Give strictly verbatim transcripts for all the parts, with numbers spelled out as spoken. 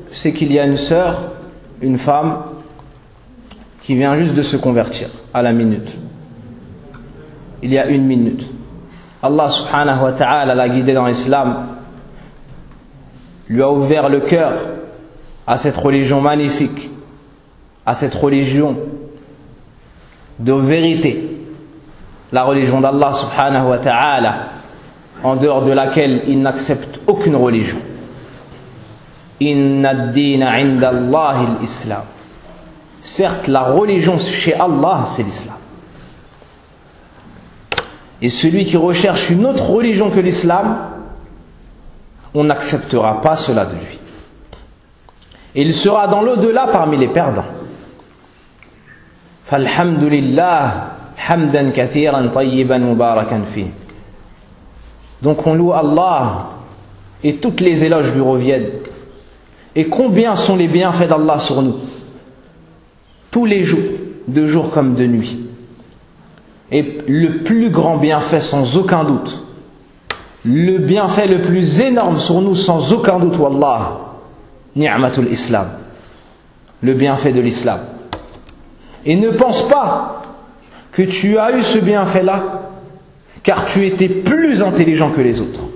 c'est qu'il y a une sœur, une femme, qui vient juste de se convertir à la minute. Il y a une minute. Allah subhanahu wa ta'ala l'a guidée dans l'islam, lui a ouvert le cœur à cette religion magnifique, à cette religion de vérité, la religion d'Allah subhanahu wa ta'ala, en dehors de laquelle il n'accepte aucune religion. Inna ad-dina 'inda Allahi al-islam. Certes, la religion chez Allah, c'est l'islam. Et celui qui recherche une autre religion que l'islam, on n'acceptera pas cela de lui. Et il sera dans l'au-delà parmi les perdants. Falhamdulillah, hamdan kathiran tayyiban mubarakan fi. Donc on loue Allah et toutes les éloges lui reviennent. Et combien sont les bienfaits d'Allah sur nous? Tous les jours, de jour comme de nuit. Et le plus grand bienfait sans aucun doute, le bienfait le plus énorme sur nous sans aucun doute, wallah, ni'matul islam, le bienfait de l'islam. Et ne pense pas que tu as eu ce bienfait-là car tu étais plus intelligent que les autres,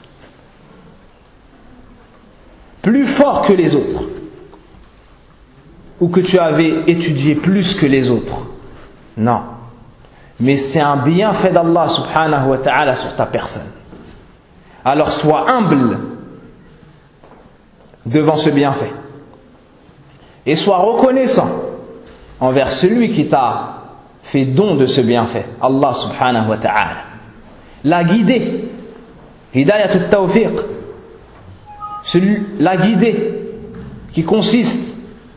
plus fort que les autres, ou que tu avais étudié plus que les autres. Non. Mais c'est un bienfait d'Allah subhanahu wa ta'ala sur ta personne. Alors sois humble devant ce bienfait. Et sois reconnaissant envers celui qui t'a fait don de ce bienfait, Allah subhanahu wa ta'ala. L'a guidé, hidayatut tawfiq, celui, l'a guidé, qui consiste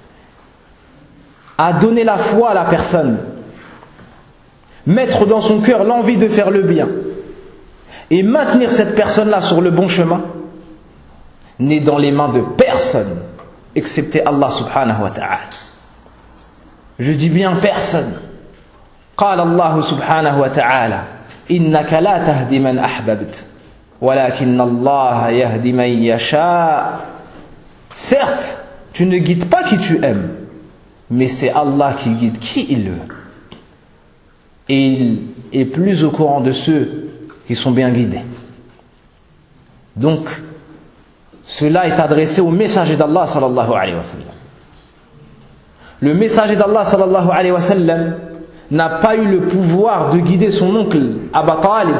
à donner la foi à la personne, mettre dans son cœur l'envie de faire le bien et maintenir cette personne-là sur le bon chemin, n'est dans les mains de personne excepté Allah subhanahu wa ta'ala. Je dis bien personne. قال الله سبحانه وتعالى إنك لا تهدي من أحببت ولكن الله يهدي من يشاء. Certes, tu ne guides pas qui tu aimes, mais c'est Allah qui guide qui il veut. Et il est plus au courant de ceux qui sont bien guidés. Donc, cela est adressé au messager d'Allah sallallahu alayhi wa sallam. Le messager d'Allah sallallahu alayhi wa sallam n'a pas eu le pouvoir de guider son oncle Abu Talib.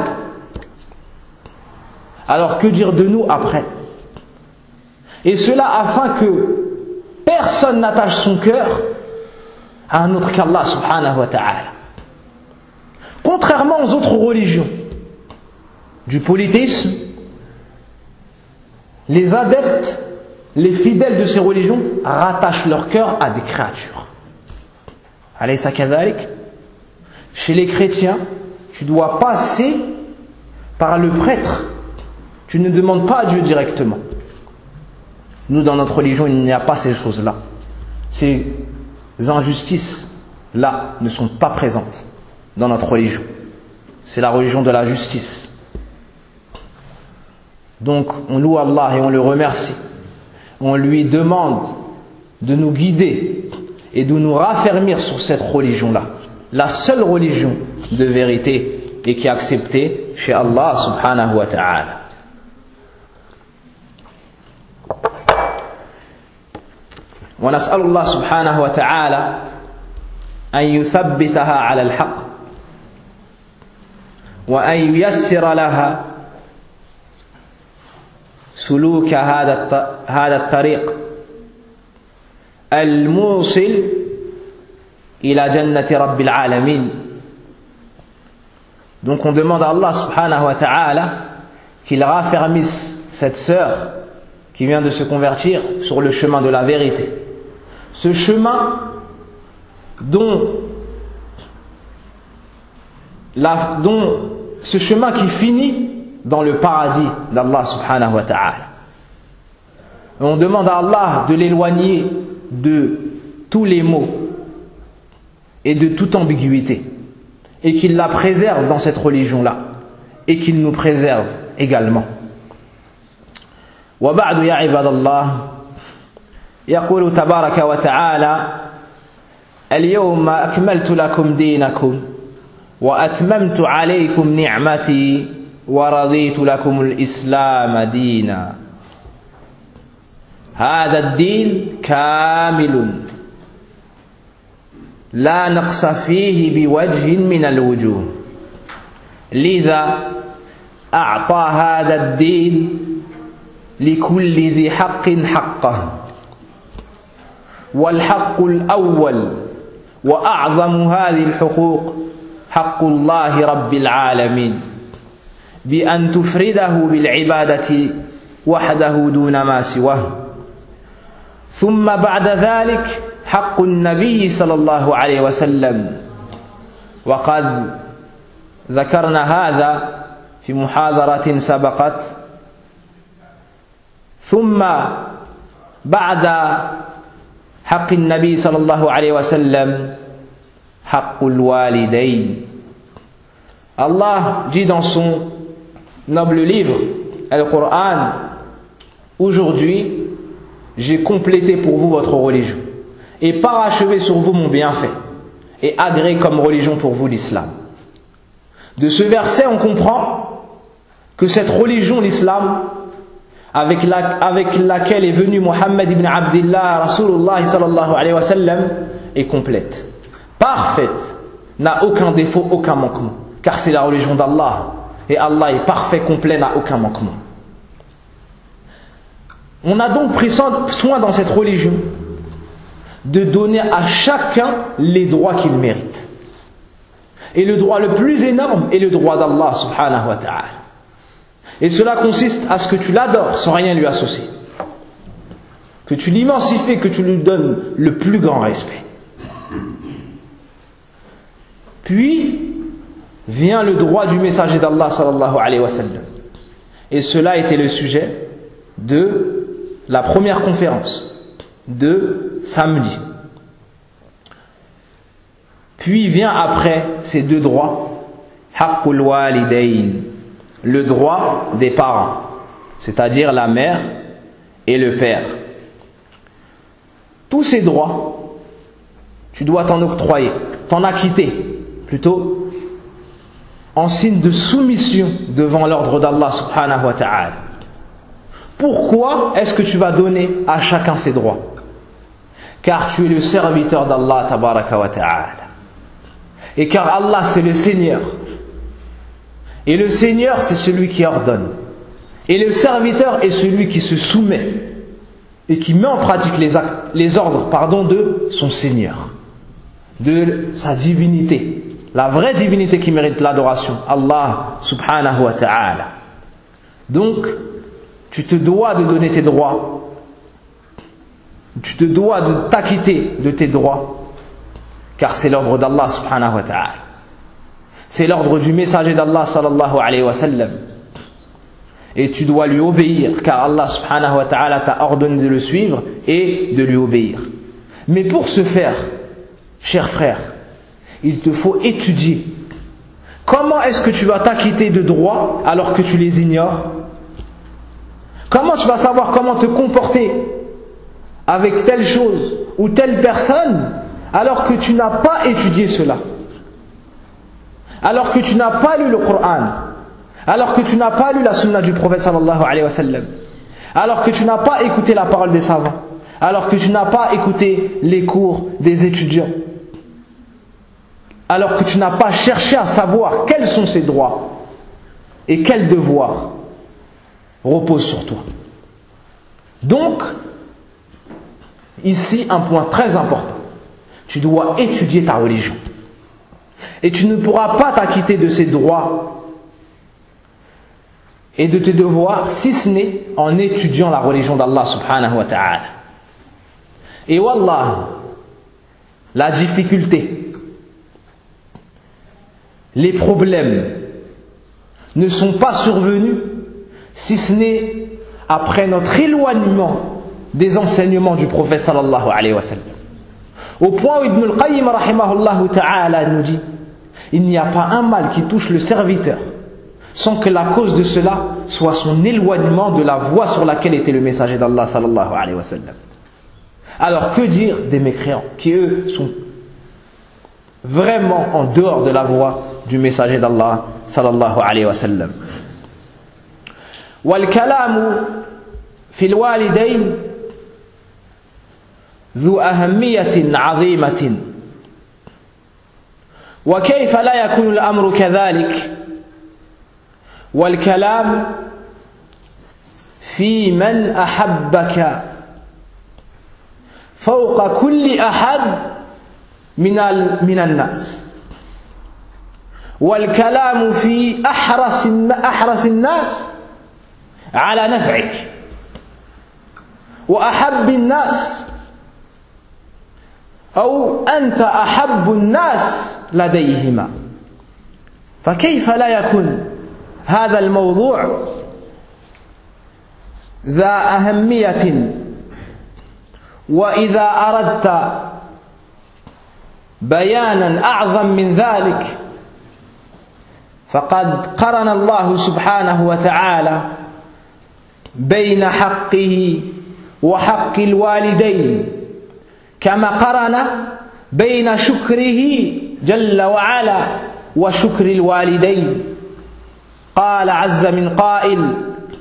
Alors que dire de nous après? Et cela afin que personne n'attache son cœur à un autre qu'Allah subhanahu wa ta'ala. Contrairement aux autres religions du polythéisme, les adeptes, les fidèles de ces religions rattachent leur cœur à des créatures. Alaysa kadhalik? Chez les chrétiens, tu dois passer par le prêtre. Tu ne demandes pas à Dieu directement. Nous, dans notre religion, il n'y a pas ces choses-là. Ces injustices-là ne sont pas présentes dans notre religion. C'est la religion de la justice. Donc, on loue Allah et on le remercie. On lui demande de nous guider et de nous raffermir sur cette religion-là. La seule religion de vérité et qui est acceptée chez Allah subhanahu wa ta'ala. ونسأل الله سبحانه وتعالى أن يثبتها على الحق وأن ييسر لها سلوك هذا هذا الطريق الموصل إلى جنة رب العالمين. Donc on demande à Allah subhanahu wa ta'ala qu'il raffermisse cette sœur qui vient de se convertir sur le chemin de la vérité. Ce chemin dont, la, dont ce chemin qui finit dans le paradis d'Allah subhanahu wa ta'ala. On demande à Allah de l'éloigner de tous les maux et de toute ambiguïté et qu'il la préserve dans cette religion-là et qu'il nous préserve également. Wa ba'du ya ibadallah, يقول تبارك وتعالى اليوم أكملت لكم دينكم وأتممت عليكم نعمتي ورضيت لكم الإسلام دينا. هذا الدين كامل لا نقص فيه بوجه من الوجوه، لذا أعطى هذا الدين لكل ذي حق حقه. والحق الأول وأعظم هذه الحقوق حق الله رب العالمين بأن تفرده بالعبادة وحده دون ما سواه. ثم بعد ذلك حق النبي صلى الله عليه وسلم، وقد ذكرنا هذا في محاضرة سبقت. ثم بعد حق النبي صلى الله عليه وسلم حق الوالدين. Allah dit dans son noble livre, Al-Qur'an, aujourd'hui, j'ai complété pour vous votre religion et parachevé sur vous mon bienfait et agréé comme religion pour vous l'islam. De ce verset, on comprend que cette religion, l'islam, avec, la, avec laquelle est venu Muhammad ibn Abdillah, Rasulullah sallallahu alayhi wa sallam, est complète, parfaite, n'a aucun défaut, aucun manquement, car c'est la religion d'Allah, et Allah est parfait, complet, n'a aucun manquement. On a donc pris soin dans cette religion de donner à chacun les droits qu'il mérite. Et le droit le plus énorme est le droit d'Allah subhanahu wa ta'ala. Et cela consiste à ce que tu l'adores sans rien lui associer, que tu l'immensifies, que tu lui donnes le plus grand respect. Puis vient le droit du messager d'Allah sallallahu alayhi wa sallam. Et cela était le sujet de la première conférence de samedi. Puis vient après ces deux droits, haqqul walidayn, le droit des parents, c'est-à-dire la mère et le père. Tous ces droits, tu dois t'en octroyer, t'en acquitter, plutôt, en signe de soumission devant l'ordre d'Allah subhanahu wa ta'ala. Pourquoi est-ce que tu vas donner à chacun ses droits? Car tu es le serviteur d'Allah tabaraka wa ta'ala. Et car Allah c'est le Seigneur. Et le Seigneur c'est celui qui ordonne. Et le serviteur est celui qui se soumet et qui met en pratique les, actes, les ordres pardon, de son Seigneur, de sa divinité, la vraie divinité qui mérite l'adoration, Allah subhanahu wa ta'ala. Donc, tu te dois de donner tes droits, tu te dois de t'acquitter de tes droits, car c'est l'ordre d'Allah subhanahu wa ta'ala. C'est l'ordre du messager d'Allah sallallahu alayhi wa sallam. Et tu dois lui obéir, car Allah subhanahu wa ta'ala t'a ordonné de le suivre et de lui obéir. Mais pour ce faire, cher frère, il te faut étudier. Comment est-ce que tu vas t'acquitter de droits alors que tu les ignores? Comment tu vas savoir comment te comporter avec telle chose ou telle personne alors que tu n'as pas étudié cela, alors que tu n'as pas lu le Coran, alors que tu n'as pas lu la sunna du prophète sallallahu alayhi wa sallam, alors que tu n'as pas écouté la parole des savants, alors que tu n'as pas écouté les cours des étudiants, alors que tu n'as pas cherché à savoir quels sont ses droits et quels devoirs reposent sur toi. Donc, ici un point très important. Tu dois étudier ta religion. Et tu ne pourras pas t'acquitter de ces droits et de tes devoirs si ce n'est en étudiant la religion d'Allah subhanahu wa ta'ala. Et wallah, la difficulté, les problèmes ne sont pas survenus si ce n'est après notre éloignement des enseignements du prophète sallallahu alayhi wa sallam. Au point où Ibn al-Qayyim rahimahullah ta'ala nous dit: il n'y a pas un mal qui touche le serviteur sans que la cause de cela soit son éloignement de la voie sur laquelle était le messager d'Allah sallallahu alayhi wa sallam. Alors que dire des mécréants qui eux sont vraiment en dehors de la voie du messager d'Allah sallallahu alayhi wa sallam. والكلام في الوالدين ذو أهمية عظيمة وكيف لا يكون الأمر كذلك والكلام في من أحبك فوق كل أحد من من الناس والكلام في أحرص أحرص الناس على نفعك وأحب الناس أو أنت أحب الناس لديهما فكيف لا يكون هذا الموضوع ذا أهمية وإذا أردت بيانا أعظم من ذلك فقد قرن الله سبحانه وتعالى بين حقه وحق الوالدين كما قرن بين شكره جل وعلا وشكر الوالدين قال عز من قائل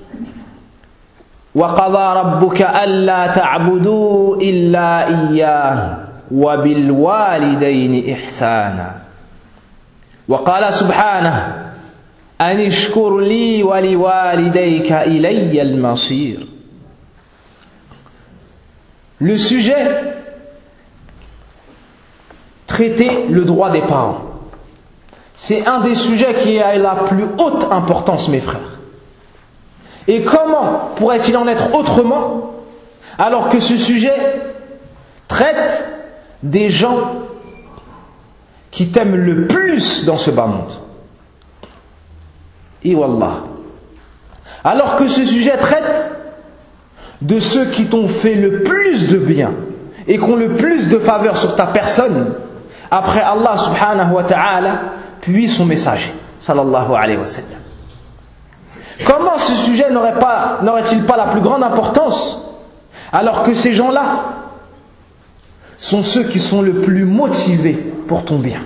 وقضى ربك ألا تعبدوا إلا إياه وبالوالدين إحسانا وقال سبحانه أن اشكر لي ولوالديك إلي المصير. Le sujet traiter le droit des parents, c'est un des sujets qui a la plus haute importance, mes frères. Et comment pourrait-il en être autrement alors que ce sujet traite des gens qui t'aiment le plus dans ce bas monde? Et wallah. Alors que ce sujet traite de ceux qui t'ont fait le plus de bien et qui ont le plus de faveur sur ta personne après Allah subhanahu wa ta'ala puis son messager sallallahu alayhi wa sallam. Comment ce sujet n'aurait pas, n'aurait-il pas la plus grande importance alors que ces gens-là sont ceux qui sont le plus motivés pour ton bien?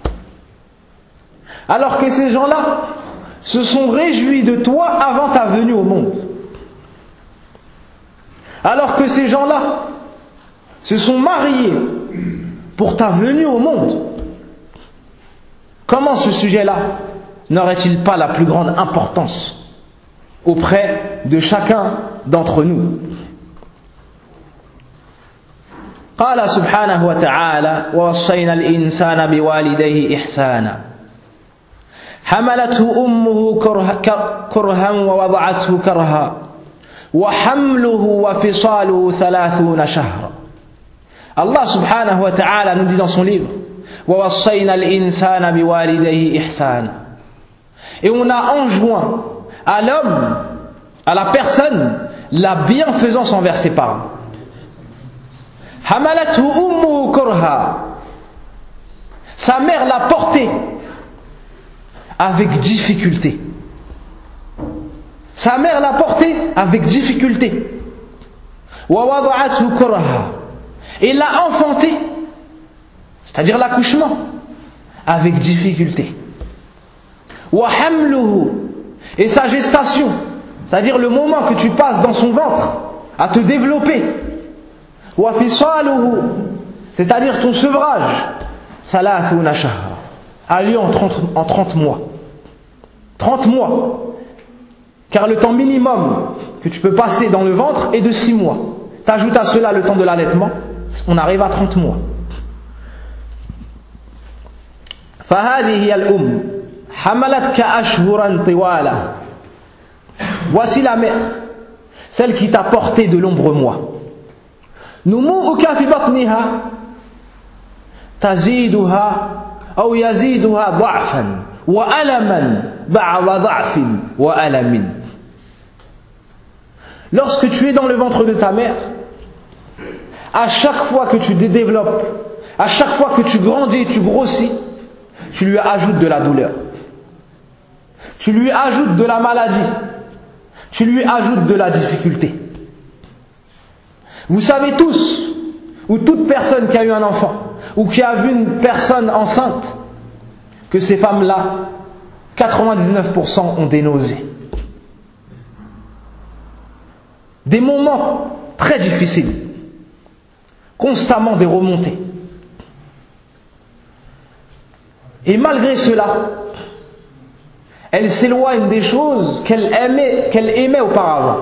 Alors que ces gens-là se sont réjouis de toi avant ta venue au monde. Alors que ces gens-là se sont mariés pour ta venue au monde. Comment ce sujet-là n'aurait-il pas la plus grande importance auprès de chacun d'entre nous? قال سبحانه وتعالى ووصينا الإنسان بوالديه إحسانا حملته أمه كرها ووضعته كرها وحمله وفصاله ثلاثون شهرا. Allah subhanahu wa ta'ala nous dit dans son livre ووصينا الإنسان بوالديه إحسانا. Et on a enjoint à l'homme, à la personne, la bienfaisance envers ses parents. حملته أمه كرها. Sa mère l'a porté avec difficulté. Sa mère l'a porté avec difficulté. ووضعته كرها. Et l'a enfanté, c'est-à-dire l'accouchement, avec difficulté. وحمله. Et sa gestation, c'est-à-dire le moment que tu passes dans son ventre à te développer. وفصاله. C'est-à-dire ton sevrage. ثلاثون شهرا. A lieu en trente, en trente mois. trente mois. Car le temps minimum que tu peux passer dans le ventre est de six mois. T'ajoutes à cela le temps de l'allaitement, on arrive à trente mois. فهذه هي الأم حملتك أشهرا طوالا. Voici la mère, celle qui t'a porté de nombreux mois. نموءك في بطنها تزيدها أو يزيدها ضعفا وألما بعد ضعف وألم. Lorsque tu es dans le ventre de ta mère, à chaque fois que tu te développes, à chaque fois que tu grandis, tu grossis, tu lui ajoutes de la douleur, tu lui ajoutes de la maladie, tu lui ajoutes de la difficulté. Vous savez tous ou toute personne qui a eu un enfant, ou qui a vu une personne enceinte, que ces femmes-là, quatre-vingt-dix-neuf pour cent ont des nausées. Des moments très difficiles, constamment des remontées. Et malgré cela, elle s'éloigne des choses qu'elle aimait, qu'elle aimait auparavant,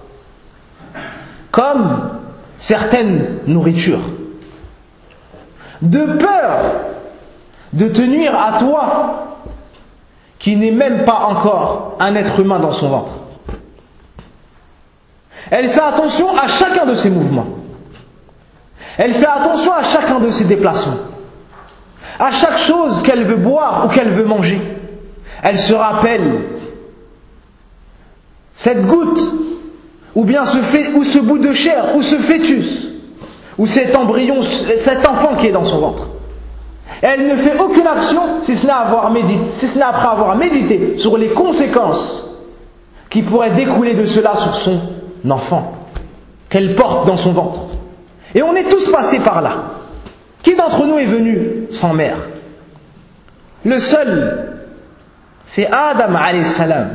comme certaines nourritures, de peur de te nuire à toi qui n'est même pas encore un être humain dans son ventre. Elle fait attention à chacun de ses mouvements. Elle fait attention à chacun de ses déplacements. À chaque chose qu'elle veut boire ou qu'elle veut manger. Elle se rappelle cette goutte, ou bien ce, fait, ou ce bout de chair, ou ce fœtus, ou cet embryon, cet enfant qui est dans son ventre. Elle ne fait aucune action si ce n'est avoir médité, si ce n'est après avoir médité sur les conséquences qui pourraient découler de cela sur son enfant qu'elle porte dans son ventre. Et on est tous passés par là. Qui d'entre nous est venu sans mère? Le seul, c'est Adam alayhi salam.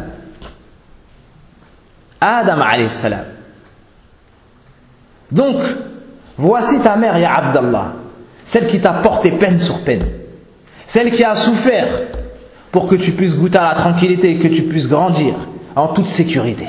Adam alayhi salam. Donc, voici ta mère, ya Abdallah, celle qui t'a porté peine sur peine, celle qui a souffert pour que tu puisses goûter à la tranquillité et que tu puisses grandir en toute sécurité.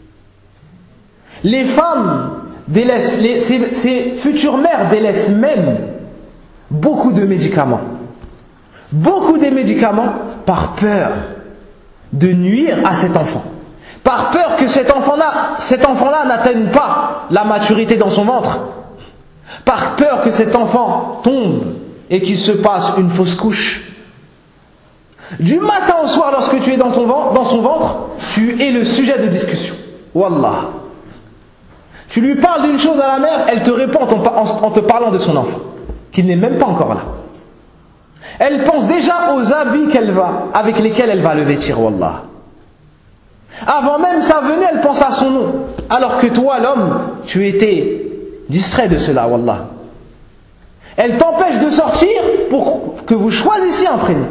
Les femmes délaissent, les, ces, ces futures mères délaissent même beaucoup de médicaments. Beaucoup de médicaments par peur de nuire à cet enfant. Par peur que cet enfant-là, cet enfant-là n'atteigne pas la maturité dans son ventre. Par peur que cet enfant tombe et qu'il se passe une fausse couche. Du matin au soir, lorsque tu es dans, ton ventre, dans son ventre, tu es le sujet de discussion. Wallah. Tu lui parles d'une chose à la mère, elle te répond en te parlant de son enfant, qui n'est même pas encore là. Elle pense déjà aux habits qu'elle va, avec lesquels elle va le vêtir, wallah. Avant même sa venue, elle pense à son nom. Alors que toi, l'homme, tu étais distrait de cela, wallah. Elle t'empêche de sortir pour que vous choisissiez un prénom.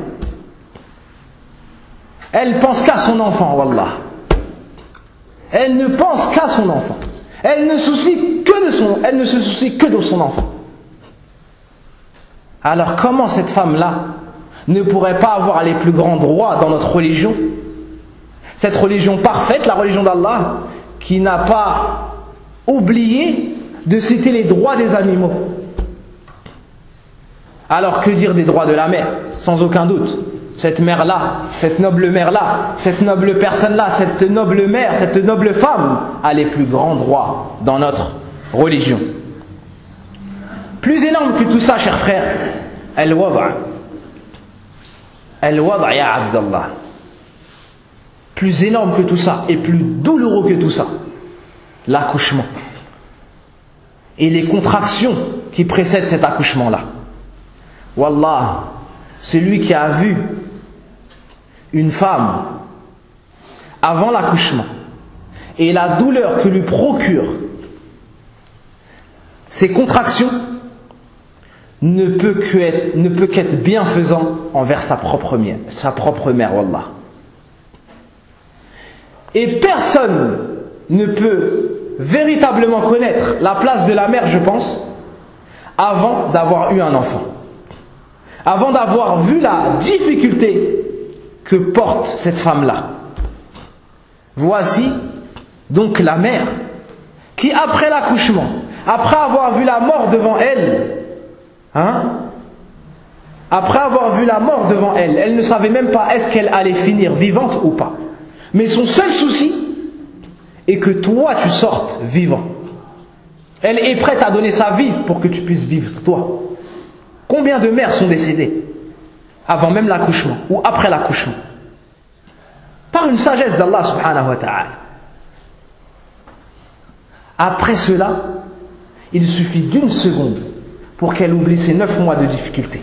Elle pense qu'à son enfant, wallah. Elle ne pense qu'à son enfant. Elle ne soucie que de son, elle ne se soucie que de son enfant. Alors comment cette femme-là ne pourrait pas avoir les plus grands droits dans notre religion? Cette religion parfaite, la religion d'Allah, qui n'a pas oublié de citer les droits des animaux. Alors que dire des droits de la mère? Sans aucun doute. Cette mère-là, cette noble mère-là, cette noble personne-là, cette noble mère, cette noble femme a les plus grands droits dans notre religion. Plus énorme que tout ça, chers frères, al-wada'. Al-wada' ya Abdallah. Plus énorme que tout ça et plus douloureux que tout ça, l'accouchement. Et les contractions qui précèdent cet accouchement-là. Wallah, celui qui a vu une femme avant l'accouchement et la douleur que lui procure ces contractions ne peut qu'être, ne peut qu'être bienfaisant envers sa propre mère, sa propre mère, wallah. Et personne ne peut véritablement connaître la place de la mère, je pense, avant d'avoir eu un enfant. Avant d'avoir vu la difficulté que porte cette femme-là. Voici donc la mère qui, après l'accouchement, après avoir vu la mort devant elle, hein, après avoir vu la mort devant elle, elle ne savait même pas est-ce qu'elle allait finir vivante ou pas. Mais son seul souci est que toi tu sortes vivant. Elle est prête à donner sa vie pour que tu puisses vivre toi. Combien de mères sont décédées avant même l'accouchement ou après l'accouchement? Par une sagesse d'Allah subhanahu wa ta'ala. Après cela, il suffit d'une seconde pour qu'elle oublie ses neuf mois de difficulté.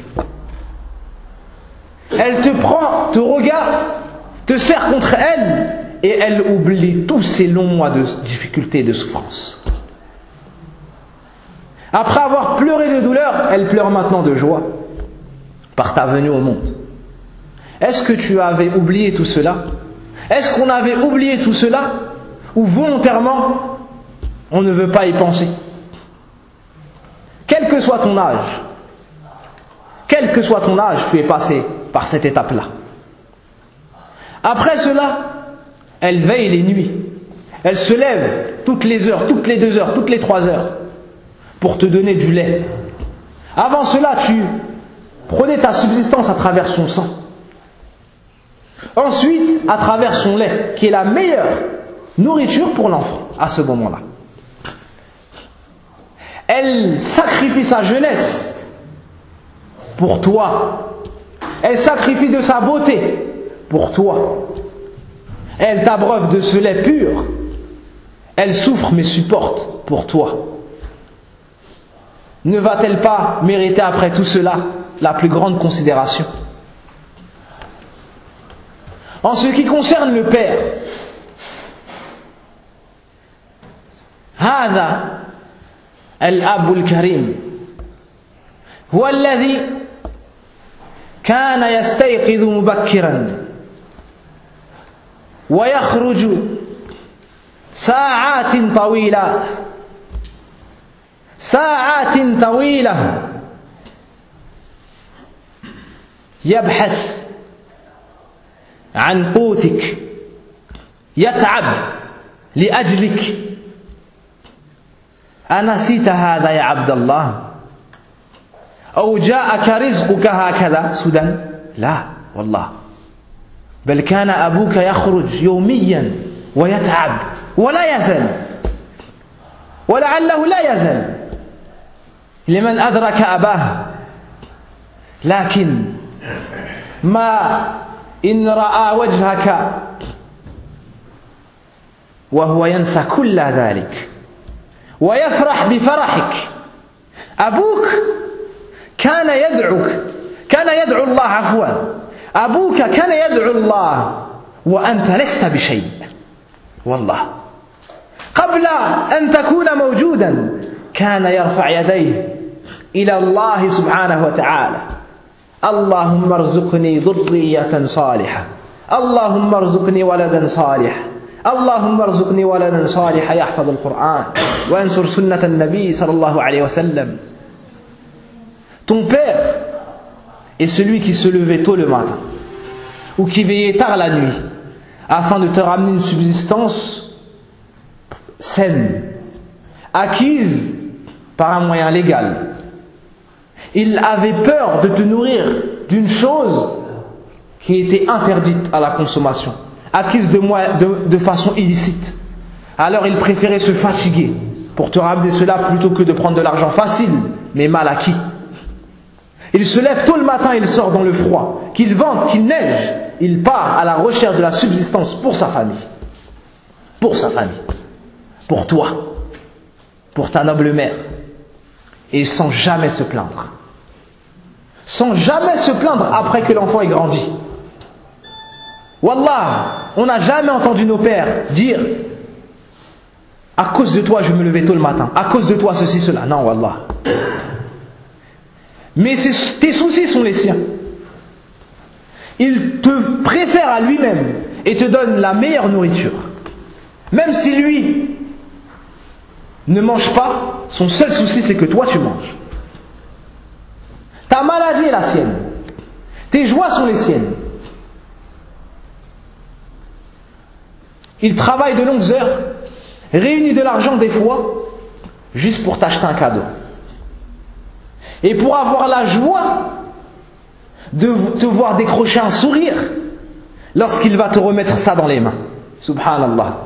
Elle te prend, te regarde, te serre contre elle et elle oublie tous ces longs mois de difficulté et de souffrance. Après avoir pleuré de douleur, elle pleure maintenant de joie par ta venue au monde. Est-ce que tu avais oublié tout cela? Est-ce qu'on avait oublié tout cela? Ou volontairement, on ne veut pas y penser? Quel que soit ton âge, quel que soit ton âge, tu es passé par cette étape-là. Après cela, elle veille les nuits. Elle se lève toutes les heures, toutes les deux heures, toutes les trois heures pour te donner du lait. Avant cela, tu prenais ta subsistance à travers son sang. Ensuite, à travers son lait, qui est la meilleure nourriture pour l'enfant à ce moment-là. Elle sacrifie sa jeunesse pour toi. Elle sacrifie de sa beauté pour toi. Elle t'abreuve de ce lait pur. Elle souffre mais supporte pour toi. Ne va-t-elle pas mériter après tout cela la plus grande considération? En ce qui concerne le père, هذا الأب الكريم هو الذي كان يستيقظ مبكرا ويخرج ساعات طويلة ساعات طويلة يبحث عن قوتك يتعب لأجلك. أنسيت هذا يا عبد الله؟ أو جاءك رزقك هكذا سدى؟ لا والله، بل كان أبوك يخرج يوميا ويتعب ولا يزل، ولعله لا يزل لمن أدرك أباه. لكن ما إن رأى وجهك وهو ينسى كل ذلك ويفرح بفرحك. أبوك كان يدعوك كان يدعو الله عفوا أبوك كان يدعو الله وأنت لست بشيء والله. قبل أن تكون موجودا كان يرفع يديه إلى الله سبحانه وتعالى: اللهم ارزقني ذرية صالحة، اللهم ارزقني ولدا صالحا، اللهم ارزقني ولدا صالحا يحفظ القرآن وينصر سنة النبي صلى الله عليه وسلم. Ton père est celui qui se levait tôt le matin ou qui veillait tard la nuit afin de te ramener une subsistance saine, acquise par un moyen légal. Il avait peur de te nourrir d'une chose qui était interdite à la consommation, acquise de, de, de façon illicite. Alors il préférait se fatiguer pour te ramener cela plutôt que de prendre de l'argent facile mais mal acquis. Il se lève tôt le matin, il sort dans le froid, qu'il vente, qu'il neige, il part à la recherche de la subsistance pour sa famille, pour sa famille, pour toi, pour ta noble mère, et sans jamais se plaindre, sans jamais se plaindre après que l'enfant ait grandi. Wallah, on n'a jamais entendu nos pères dire: à cause de toi je me levais tôt le matin, à cause de toi ceci, cela. Non, wallah. Mais tes soucis sont les siens. Il te préfère à lui-même et te donne la meilleure nourriture. Même si lui ne mange pas, son seul souci c'est que toi tu manges. Ta maladie est la sienne. Tes joies sont les siennes. Il travaille de longues heures, réunit de l'argent des fois, juste pour t'acheter un cadeau. Et pour avoir la joie de te voir décrocher un sourire lorsqu'il va te remettre ça dans les mains. Subhanallah.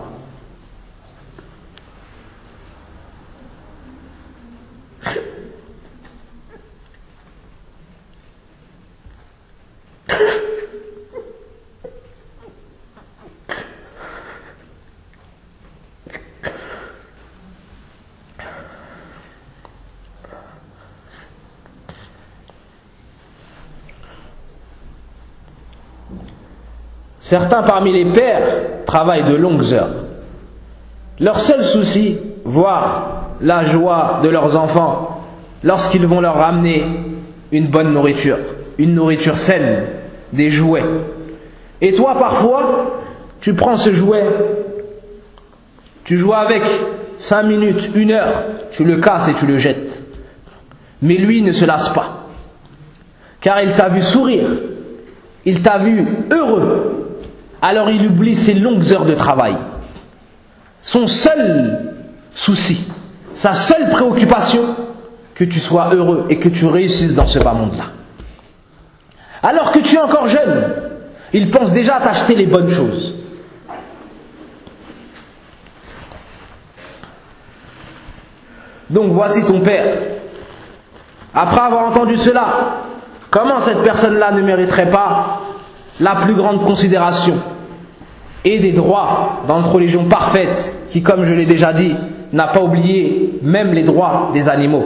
Certains parmi les pères travaillent de longues heures. Leur seul souci, voire la joie de leurs enfants lorsqu'ils vont leur ramener une bonne nourriture, une nourriture saine, des jouets. Et toi parfois, tu prends ce jouet, tu joues avec cinq minutes, une heure, tu le casses et tu le jettes. Mais lui ne se lasse pas, car il t'a vu sourire, il t'a vu heureux, alors il oublie ses longues heures de travail. Son seul souci, sa seule préoccupation, que tu sois heureux et que tu réussisses dans ce bas monde-là. Alors que tu es encore jeune, il pense déjà à t'acheter les bonnes choses. Donc voici ton père. Après avoir entendu cela, comment cette personne-là ne mériterait pas la plus grande considération et des droits dans notre religion parfaite, qui, comme je l'ai déjà dit, n'a pas oublié même les droits des animaux.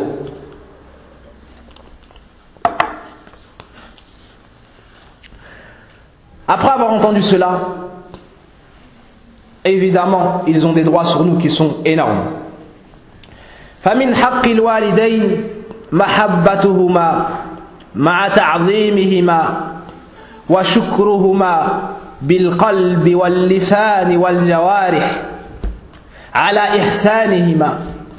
Après avoir entendu cela, évidemment, ils ont des droits sur nous qui sont énormes. فمن حق الوالدين محبتهما مع تعظيمهما وشكرهما بالقلب واللسان والجوارح على إحسانهما.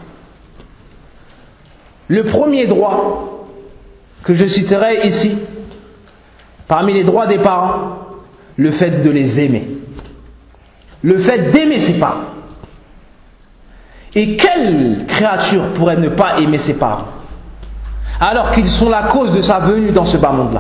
Le premier droit que je citerai ici, parmi les droits des parents, le fait de les aimer, le fait d'aimer ses parents. Et quelle créature pourrait ne pas aimer ses parents, alors qu'ils sont la cause de sa venue dans ce bas monde-là,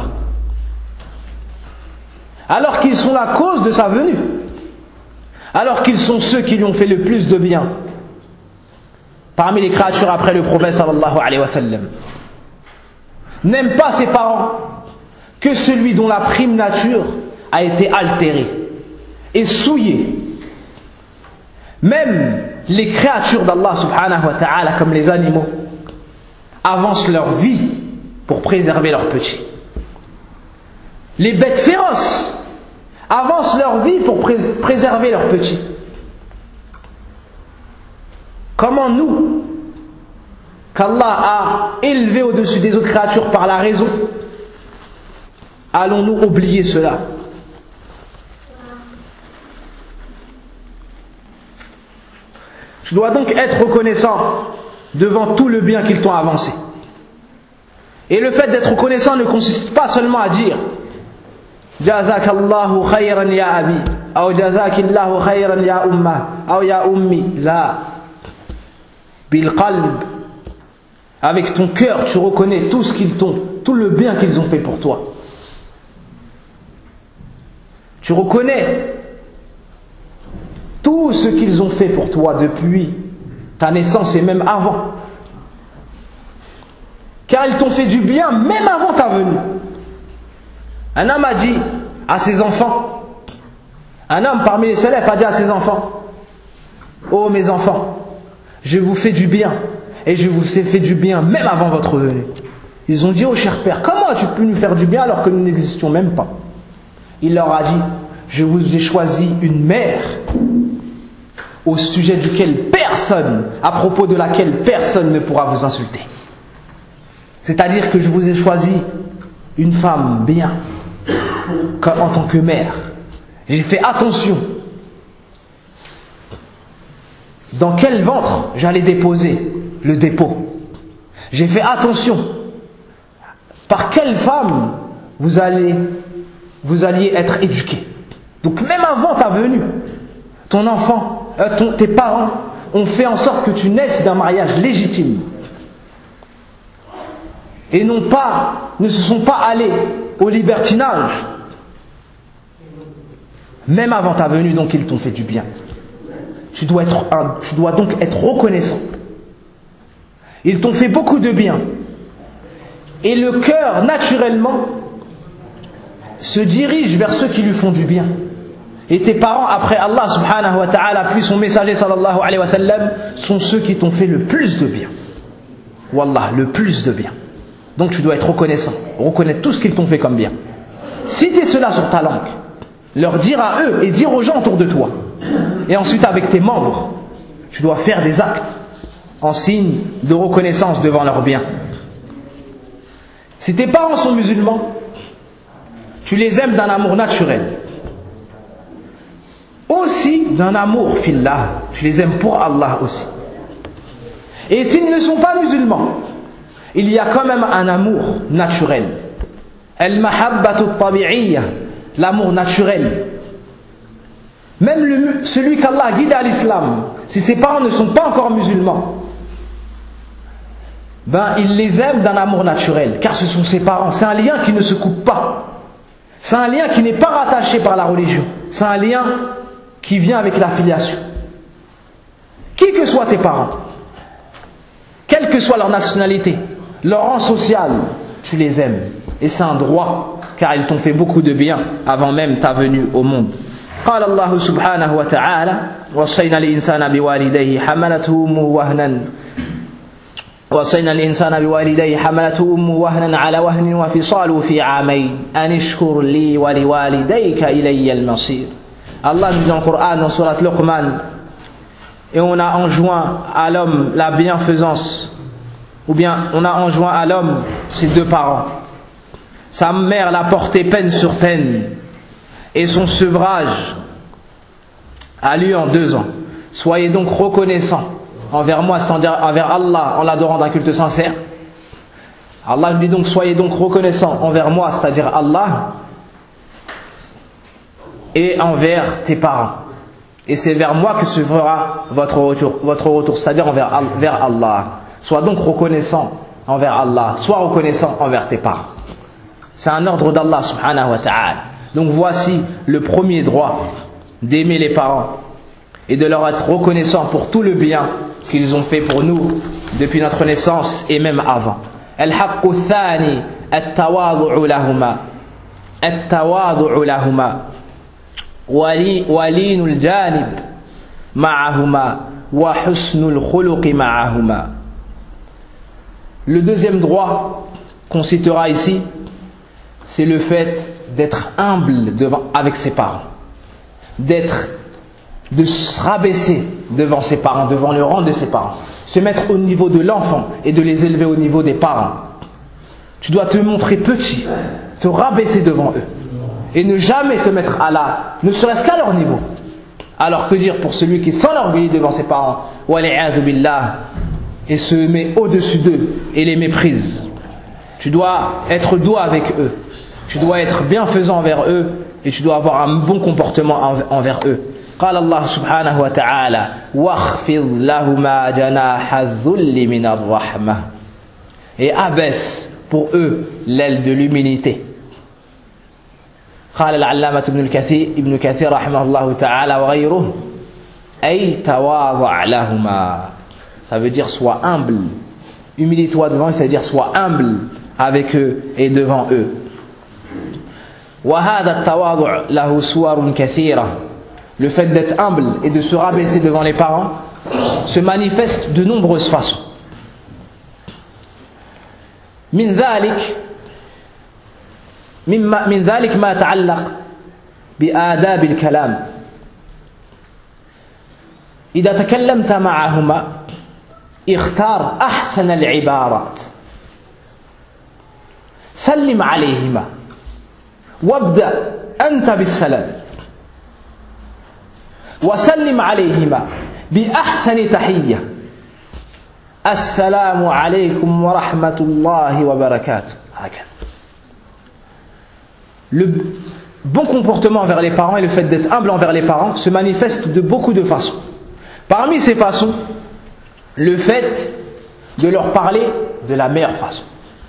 alors qu'ils sont la cause de sa venue, alors qu'ils sont ceux qui lui ont fait le plus de bien parmi les créatures après le prophète sallallahu alayhi wa sallam. N'aime pas ses parents que celui dont la prime nature a été altérée et souillée. Même les créatures d'Allah subhanahu wa ta'ala, comme les animaux, avancent leur vie pour préserver leurs petits. Les bêtes féroces avancent leur vie pour pré- préserver leurs petits. Comment nous, qu'Allah a élevés au-dessus des autres créatures par la raison, allons-nous oublier cela? Je dois donc être reconnaissant devant tout le bien qu'ils t'ont avancé. Et le fait d'être reconnaissant ne consiste pas seulement à dire Jazakallahu khayran ya abi, ou Jazakillahu khayran ya umma, ou ya ummi. La, bil qalb, avec ton cœur, tu reconnais tout ce qu'ils t'ont, tout le bien qu'ils ont fait pour toi. Tu reconnais tout ce qu'ils ont fait pour toi depuis ta naissance et même avant. Car ils t'ont fait du bien même avant ta venue. Un homme a dit à ses enfants, un homme parmi les salafs a dit à ses enfants, ô mes enfants, je vous fais du bien et je vous ai fait du bien même avant votre venue. Ils ont dit, ô cher père, comment as-tu pu nous faire du bien alors que nous n'existions même pas? Il leur a dit, je vous ai choisi une mère au sujet duquel personne, à propos de laquelle personne ne pourra vous insulter. C'est-à-dire que je vous ai choisi une femme bien, en tant que mère. J'ai fait attention dans quel ventre j'allais déposer le dépôt. J'ai fait attention par quelle femme vous allez, vous alliez être éduqué. Donc même avant ta venue, ton enfant, euh, ton, tes parents ont fait en sorte que tu naisses d'un mariage légitime. Et non pas, ne se sont pas allés au libertinage. Même avant ta venue, donc ils t'ont fait du bien. Tu dois être, un, tu dois donc être reconnaissant. Ils t'ont fait beaucoup de bien. Et le cœur, naturellement, se dirige vers ceux qui lui font du bien. Et tes parents, après Allah subhanahu wa ta'ala, puis son messager sallallahu alayhi wa sallam, sont ceux qui t'ont fait le plus de bien. Wallah, le plus de bien. Donc tu dois être reconnaissant, reconnaître tout ce qu'ils t'ont fait comme bien. Citer cela sur ta langue, leur dire à eux et dire aux gens autour de toi. Et ensuite avec tes membres, tu dois faire des actes en signe de reconnaissance devant leurs biens. Si tes parents sont musulmans, tu les aimes d'un amour naturel, aussi d'un amour fillah, tu les aimes pour Allah aussi. Et s'ils ne sont pas musulmans, il y a quand même un amour naturel, al-mahabbatu tabi'iyya, l'amour naturel. Même le, celui qu'Allah a guidé à l'islam, si ses parents ne sont pas encore musulmans, ben il les aime d'un amour naturel, car ce sont ses parents. C'est un lien qui ne se coupe pas. C'est un lien qui n'est pas rattaché par la religion. C'est un lien qui vient avec la filiation. Qui que soient tes parents, quelle que soit leur nationalité, leur rang social, tu les aimes. Et c'est un droit, car ils t'ont fait beaucoup de bien avant même ta venue au monde. قال الله سبحانه وتعالى وصينا الإنسان بوالديه حملته أمه وهنا وصينا الإنسان بوالديه حملته أمه وهنا على وهن وفصاله في عامين أن اشكر لي ولوالديك إلي المصير. Allah nous dit dans le Coran, dans Surat Luqman, et on a enjoint à l'homme la bienfaisance, ou bien on a enjoint à l'homme ses deux parents. Sa mère l'a porté peine sur peine, et son sevrage a lieu en deux ans. Soyez donc reconnaissants envers moi, c'est-à-dire envers Allah, en l'adorant d'un culte sincère. Allah nous dit donc, soyez donc reconnaissants envers moi, c'est-à-dire Allah, et envers tes parents. Et c'est vers moi que se fera votre retour, votre retour, c'est-à-dire envers, vers Allah. Sois donc reconnaissant envers Allah, sois reconnaissant envers tes parents. C'est un ordre d'Allah subhanahu wa ta'ala. Donc voici le premier droit, d'aimer les parents et de leur être reconnaissant pour tout le bien qu'ils ont fait pour nous depuis notre naissance et même avant. Al-haqqu thani at-tawadu'u lahuma at-tawadu'u lahuma walinul janib ma'ahuma wa husnul khuluqi ma'ahuma. Le deuxième droit qu'on citera ici, c'est le fait d'être humble devant, avec ses parents, d'être, de se rabaisser devant ses parents, devant le rang de ses parents, se mettre au niveau de l'enfant et de les élever au niveau des parents. Tu dois te montrer petit, te rabaisser devant eux et ne jamais te mettre à la, ne serait-ce qu'à leur niveau. Alors que dire pour celui qui s'enorgueillit devant ses parents, wali'adhu billah, et se met au-dessus d'eux et les méprise. Tu dois être doux avec eux. Tu dois être bienfaisant envers eux et tu dois avoir un bon comportement envers eux. قال الله سبحانه وتعالى واخفض لهما جناح الذل من الرحمة, et abaisse pour eux l'aile de l'humilité. قال العلامة ابن الكثير ابن كثير رحمه الله تعالى وغيره أي تواضع لهما, ça veut dire sois humble, humilie-toi devant eux, ça veut dire sois humble avec eux et devant eux. وهذا التواضع له صور كثيرة. Le fait d'être humble et de se rabaisser devant les parents se manifeste de nombreuses façons. من ذلك مما من ذلك ما يتعلق بآداب الكلام. إذا تكلمت معهما اختار أحسن العبارات, سلم عليهما وابدأ أنت بالسلام وسلم عليهما بأحسن تحية السلام عليكم ورحمة الله وبركاته. Le bon comportement envers les parents et le fait d'être humble envers les parents se manifeste de beaucoup de façons. Parmi ces façons, le fait de leur parler de la meilleure façon,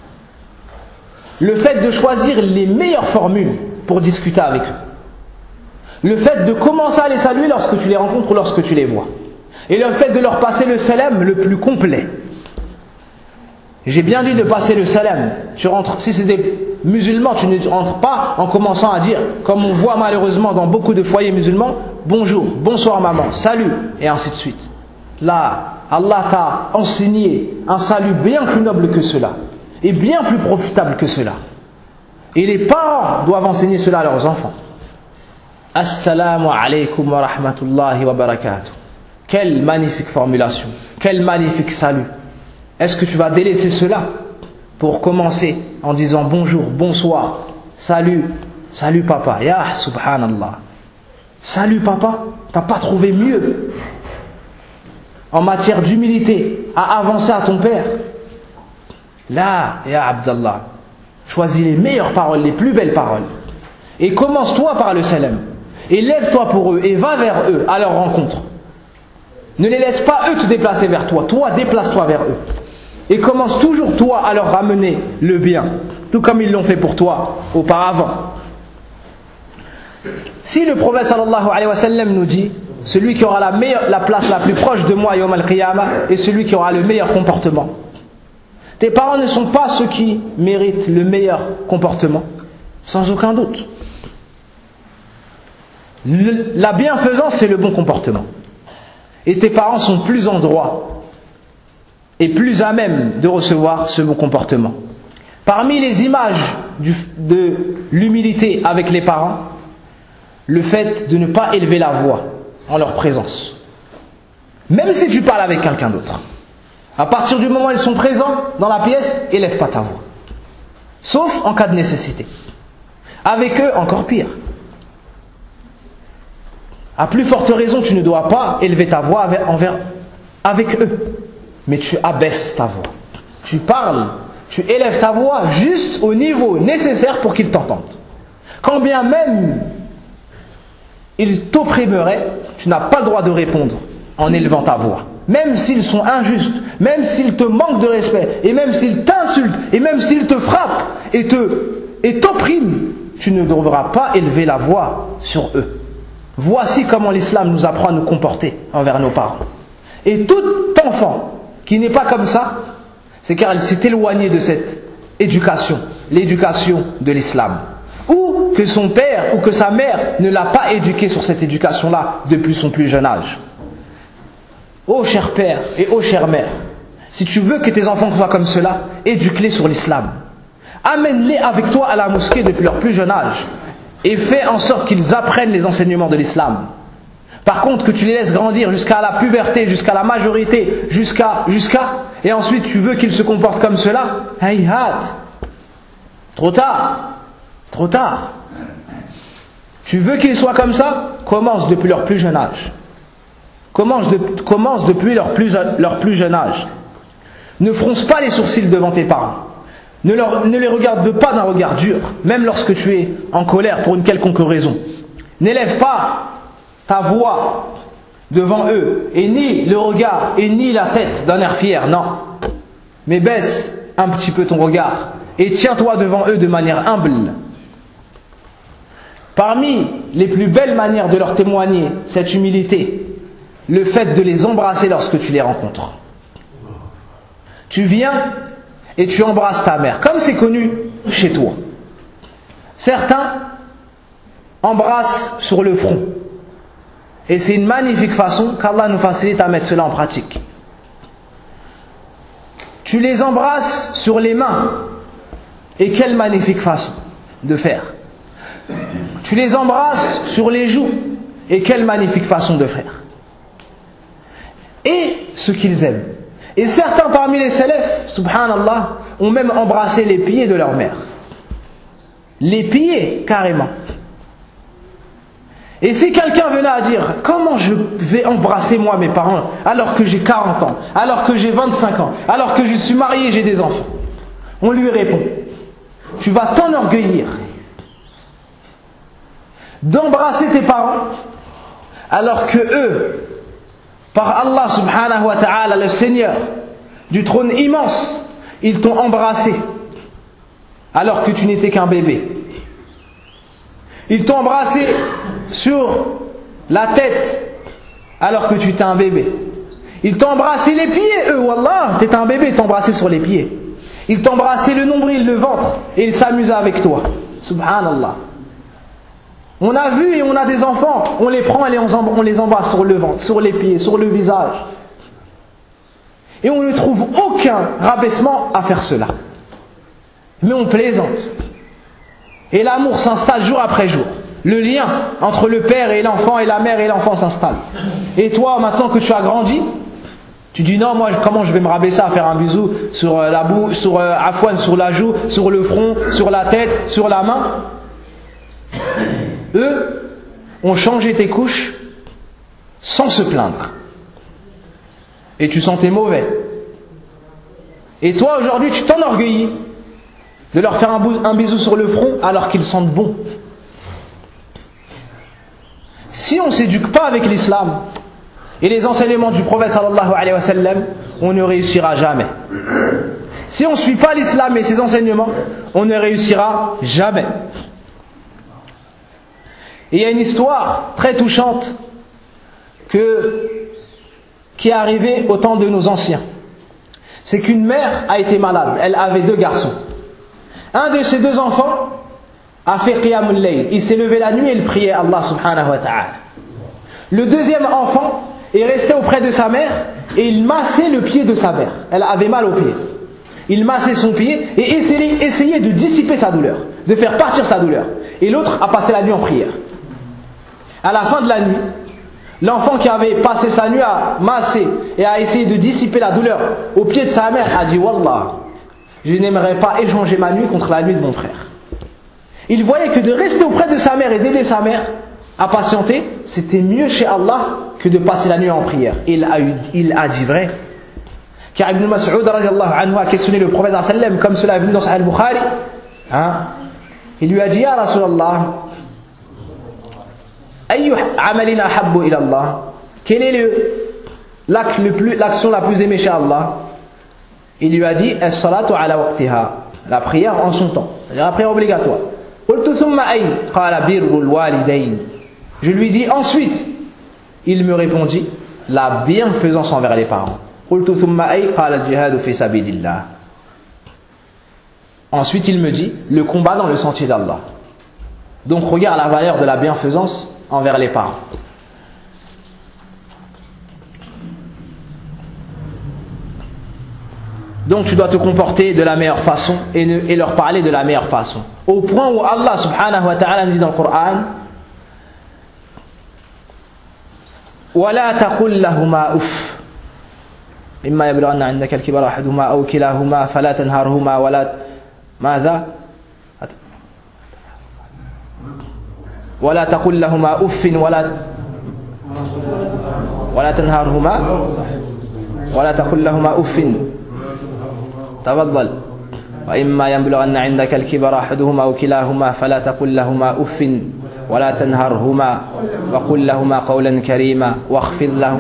le fait de choisir les meilleures formules pour discuter avec eux, le fait de commencer à les saluer lorsque tu les rencontres ou lorsque tu les vois, et le fait de leur passer le salam le plus complet. J'ai bien dit de passer le salam. Tu rentres, si c'est des musulmans, tu ne rentres pas en commençant à dire, comme on voit malheureusement dans beaucoup de foyers musulmans, bonjour, bonsoir maman, salut, et ainsi de suite. Là, Allah t'a enseigné un salut bien plus noble que cela, et bien plus profitable que cela. Et les parents doivent enseigner cela à leurs enfants. Assalamu alaykum wa rahmatullahi wa barakatuh. Quelle magnifique formulation, quel magnifique salut. Est-ce que tu vas délaisser cela pour commencer en disant bonjour, bonsoir, salut, salut papa, ya subhanallah. Salut papa, t'as pas trouvé mieux en matière d'humilité à avancer à ton père? Là, ya Abdallah, choisis les meilleures paroles, les plus belles paroles. Et commence-toi par le salam. Et lève-toi pour eux et va vers eux à leur rencontre. Ne les laisse pas eux te déplacer vers toi. Toi, déplace-toi vers eux. Et commence toujours toi à leur ramener le bien. Tout comme ils l'ont fait pour toi auparavant. Si le prophète sallallahu alayhi wa sallam nous dit, celui qui aura la, meilleure, la place la plus proche de moi yawm al-qiyamah est celui qui aura le meilleur comportement. Tes parents ne sont pas ceux qui méritent le meilleur comportement, sans aucun doute. Le, la bienfaisance, c'est le bon comportement. Et tes parents sont plus en droit et plus à même de recevoir ce bon comportement. Parmi les images du, de l'humilité avec les parents, le fait de ne pas élever la voix en leur présence. Même si tu parles avec quelqu'un d'autre. À partir du moment où ils sont présents dans la pièce, élève pas ta voix. Sauf en cas de nécessité. Avec eux, encore pire. À plus forte raison, tu ne dois pas élever ta voix avec, envers, avec eux. Mais tu abaisses ta voix. Tu parles, tu élèves ta voix juste au niveau nécessaire pour qu'ils t'entendent. Quand bien même ils t'opprimeraient, tu n'as pas le droit de répondre en élevant ta voix. Même s'ils sont injustes, même s'ils te manquent de respect, et même s'ils t'insultent, et même s'ils te frappent et te, et t'oppriment, tu ne devras pas élever la voix sur eux. Voici comment l'islam nous apprend à nous comporter envers nos parents. Et tout enfant qui n'est pas comme ça, c'est car il s'est éloigné de cette éducation, l'éducation de l'islam. Ou que son père ou que sa mère ne l'a pas éduqué sur cette éducation-là depuis son plus jeune âge. Ô cher père et ô chère mère, si tu veux que tes enfants soient comme cela, éduque-les sur l'islam. Amène-les avec toi à la mosquée depuis leur plus jeune âge et fais en sorte qu'ils apprennent les enseignements de l'islam. Par contre, que tu les laisses grandir jusqu'à la puberté, jusqu'à la majorité, jusqu'à, jusqu'à, et ensuite tu veux qu'ils se comportent comme cela, hayhat, trop tard, trop tard. Tu veux qu'ils soient comme ça? Commence depuis leur plus jeune âge. Commence, de, commence depuis leur plus, leur plus jeune âge. Ne fronce pas les sourcils devant tes parents. Ne, leur, ne les regarde pas d'un regard dur, même lorsque tu es en colère pour une quelconque raison. N'élève pas ta voix devant eux, et ni le regard, et ni la tête d'un air fier, non. Mais baisse un petit peu ton regard, et tiens-toi devant eux de manière humble. Parmi les plus belles manières de leur témoigner cette humilité, le fait de les embrasser lorsque tu les rencontres. Tu viens et tu embrasses ta mère, comme c'est connu chez toi. Certains embrassent sur le front. Et c'est une magnifique façon qu'Allah nous facilite à mettre cela en pratique. Tu les embrasses sur les mains. Et quelle magnifique façon de faire. Tu les embrasses sur les joues. Et quelle magnifique façon de faire. Et ce qu'ils aiment. Et certains parmi les salafs, subhanallah, ont même embrassé les pieds de leur mère. Les pieds, carrément. Et si quelqu'un venait à dire, comment je vais embrasser moi mes parents alors que j'ai quarante ans, alors que j'ai vingt-cinq ans, alors que je suis marié et j'ai des enfants? On lui répond, tu vas t'enorgueillir d'embrasser tes parents alors que eux, par Allah subhanahu wa ta'ala, le Seigneur du trône immense, ils t'ont embrassé alors que tu n'étais qu'un bébé. Ils t'ont embrassé sur la tête alors que tu étais un bébé. Ils t'ont embrassé les pieds, eux, wallah, t'étais un bébé, ils t'ont embrassé sur les pieds. Ils t'ont embrassé le nombril, le ventre, et ils s'amusaient avec toi. Subhanallah. On a vu et on a des enfants, on les prend et on les embrasse sur le ventre, sur les pieds, sur le visage. Et on ne trouve aucun rabaissement à faire cela. Mais on plaisante. Et l'amour s'installe jour après jour. le lien entre le père et l'enfant et la mère et l'enfant s'installe. Et toi, maintenant que tu as grandi, tu dis non, moi comment je vais me rabaisser à faire un bisou sur la boue, sur euh, Afouane, sur la joue, sur le front, sur la tête, sur la main. Eux ont changé tes couches sans se plaindre. Et tu sentais mauvais. Et toi aujourd'hui tu t'enorgueillis de leur faire un bisou sur le front alors qu'ils sentent bon. Si on ne s'éduque pas avec l'islam et les enseignements du prophète sallallahu alayhi wa sallam, on ne réussira jamais. Si on ne suit pas l'islam et ses enseignements, on ne réussira jamais. Et il y a une histoire très touchante que, qui est arrivée au temps de nos anciens. C'est qu'une mère a été malade, elle avait deux garçons. Un de ses deux enfants a fait qiyamul layl, il s'est levé la nuit et il priait Allah subhanahu wa ta'ala. Le deuxième enfant est resté auprès de sa mère et il massait le pied de sa mère. Elle avait mal au pied. Il massait son pied et essayait, essayait de dissiper sa douleur, de faire partir sa douleur. Et l'autre a passé la nuit en prière. À la fin de la nuit, l'enfant qui avait passé sa nuit à masser et à essayer de dissiper la douleur au pied de sa mère a dit Wallah, je n'aimerais pas échanger ma nuit contre la nuit de mon frère. Il voyait que de rester auprès de sa mère et d'aider sa mère à patienter, c'était mieux chez Allah que de passer la nuit en prière. Il a, eu, il a dit vrai. Car Ibn Mas'ud radiallahu anhu a questionné le prophète sallallahu alayhi wa sallam, comme cela est venu dans Sahih al-Bukhari. Hein? Il lui a dit, Ya Rasulallah, Ayyu amalin ahabbu ila Allah, quel est le, l'acte le plus, l'action la plus aimée chez Allah? Il lui a dit, as-salatu ala waqtiha, la prière en son temps, c'est-à-dire la prière obligatoire. Je lui dis ensuite, il me répondit, la bienfaisance envers les parents. Ensuite il me dit, le combat dans le sentier d'Allah. Donc regarde la valeur de la bienfaisance envers les parents. Donc tu dois te comporter de la meilleure façon et, ne, et leur parler de la meilleure façon. Au point où Allah subhanahu wa ta'ala dit dans le Coran, وَلَا تَقُلْ لَهُمَا أُفٍّ إِمَّا يَبْلُغَنَّ عِندَكَ الْكِبَرَ أَحَدُهُمَا أَوْ كِلَاهُمَا فَلَا تَنْهَرْهُمَا وَلَا ماذا ولا تقل لهما أف ولا ولا تنهرهما ولا تقل لهما أف تفضل وإما يبلغن عندك الكبر أحدهما أو كلاهما فلا تقل لهما أف ولا تنهرهما وقل لهما قولا كريما واخفض لهم.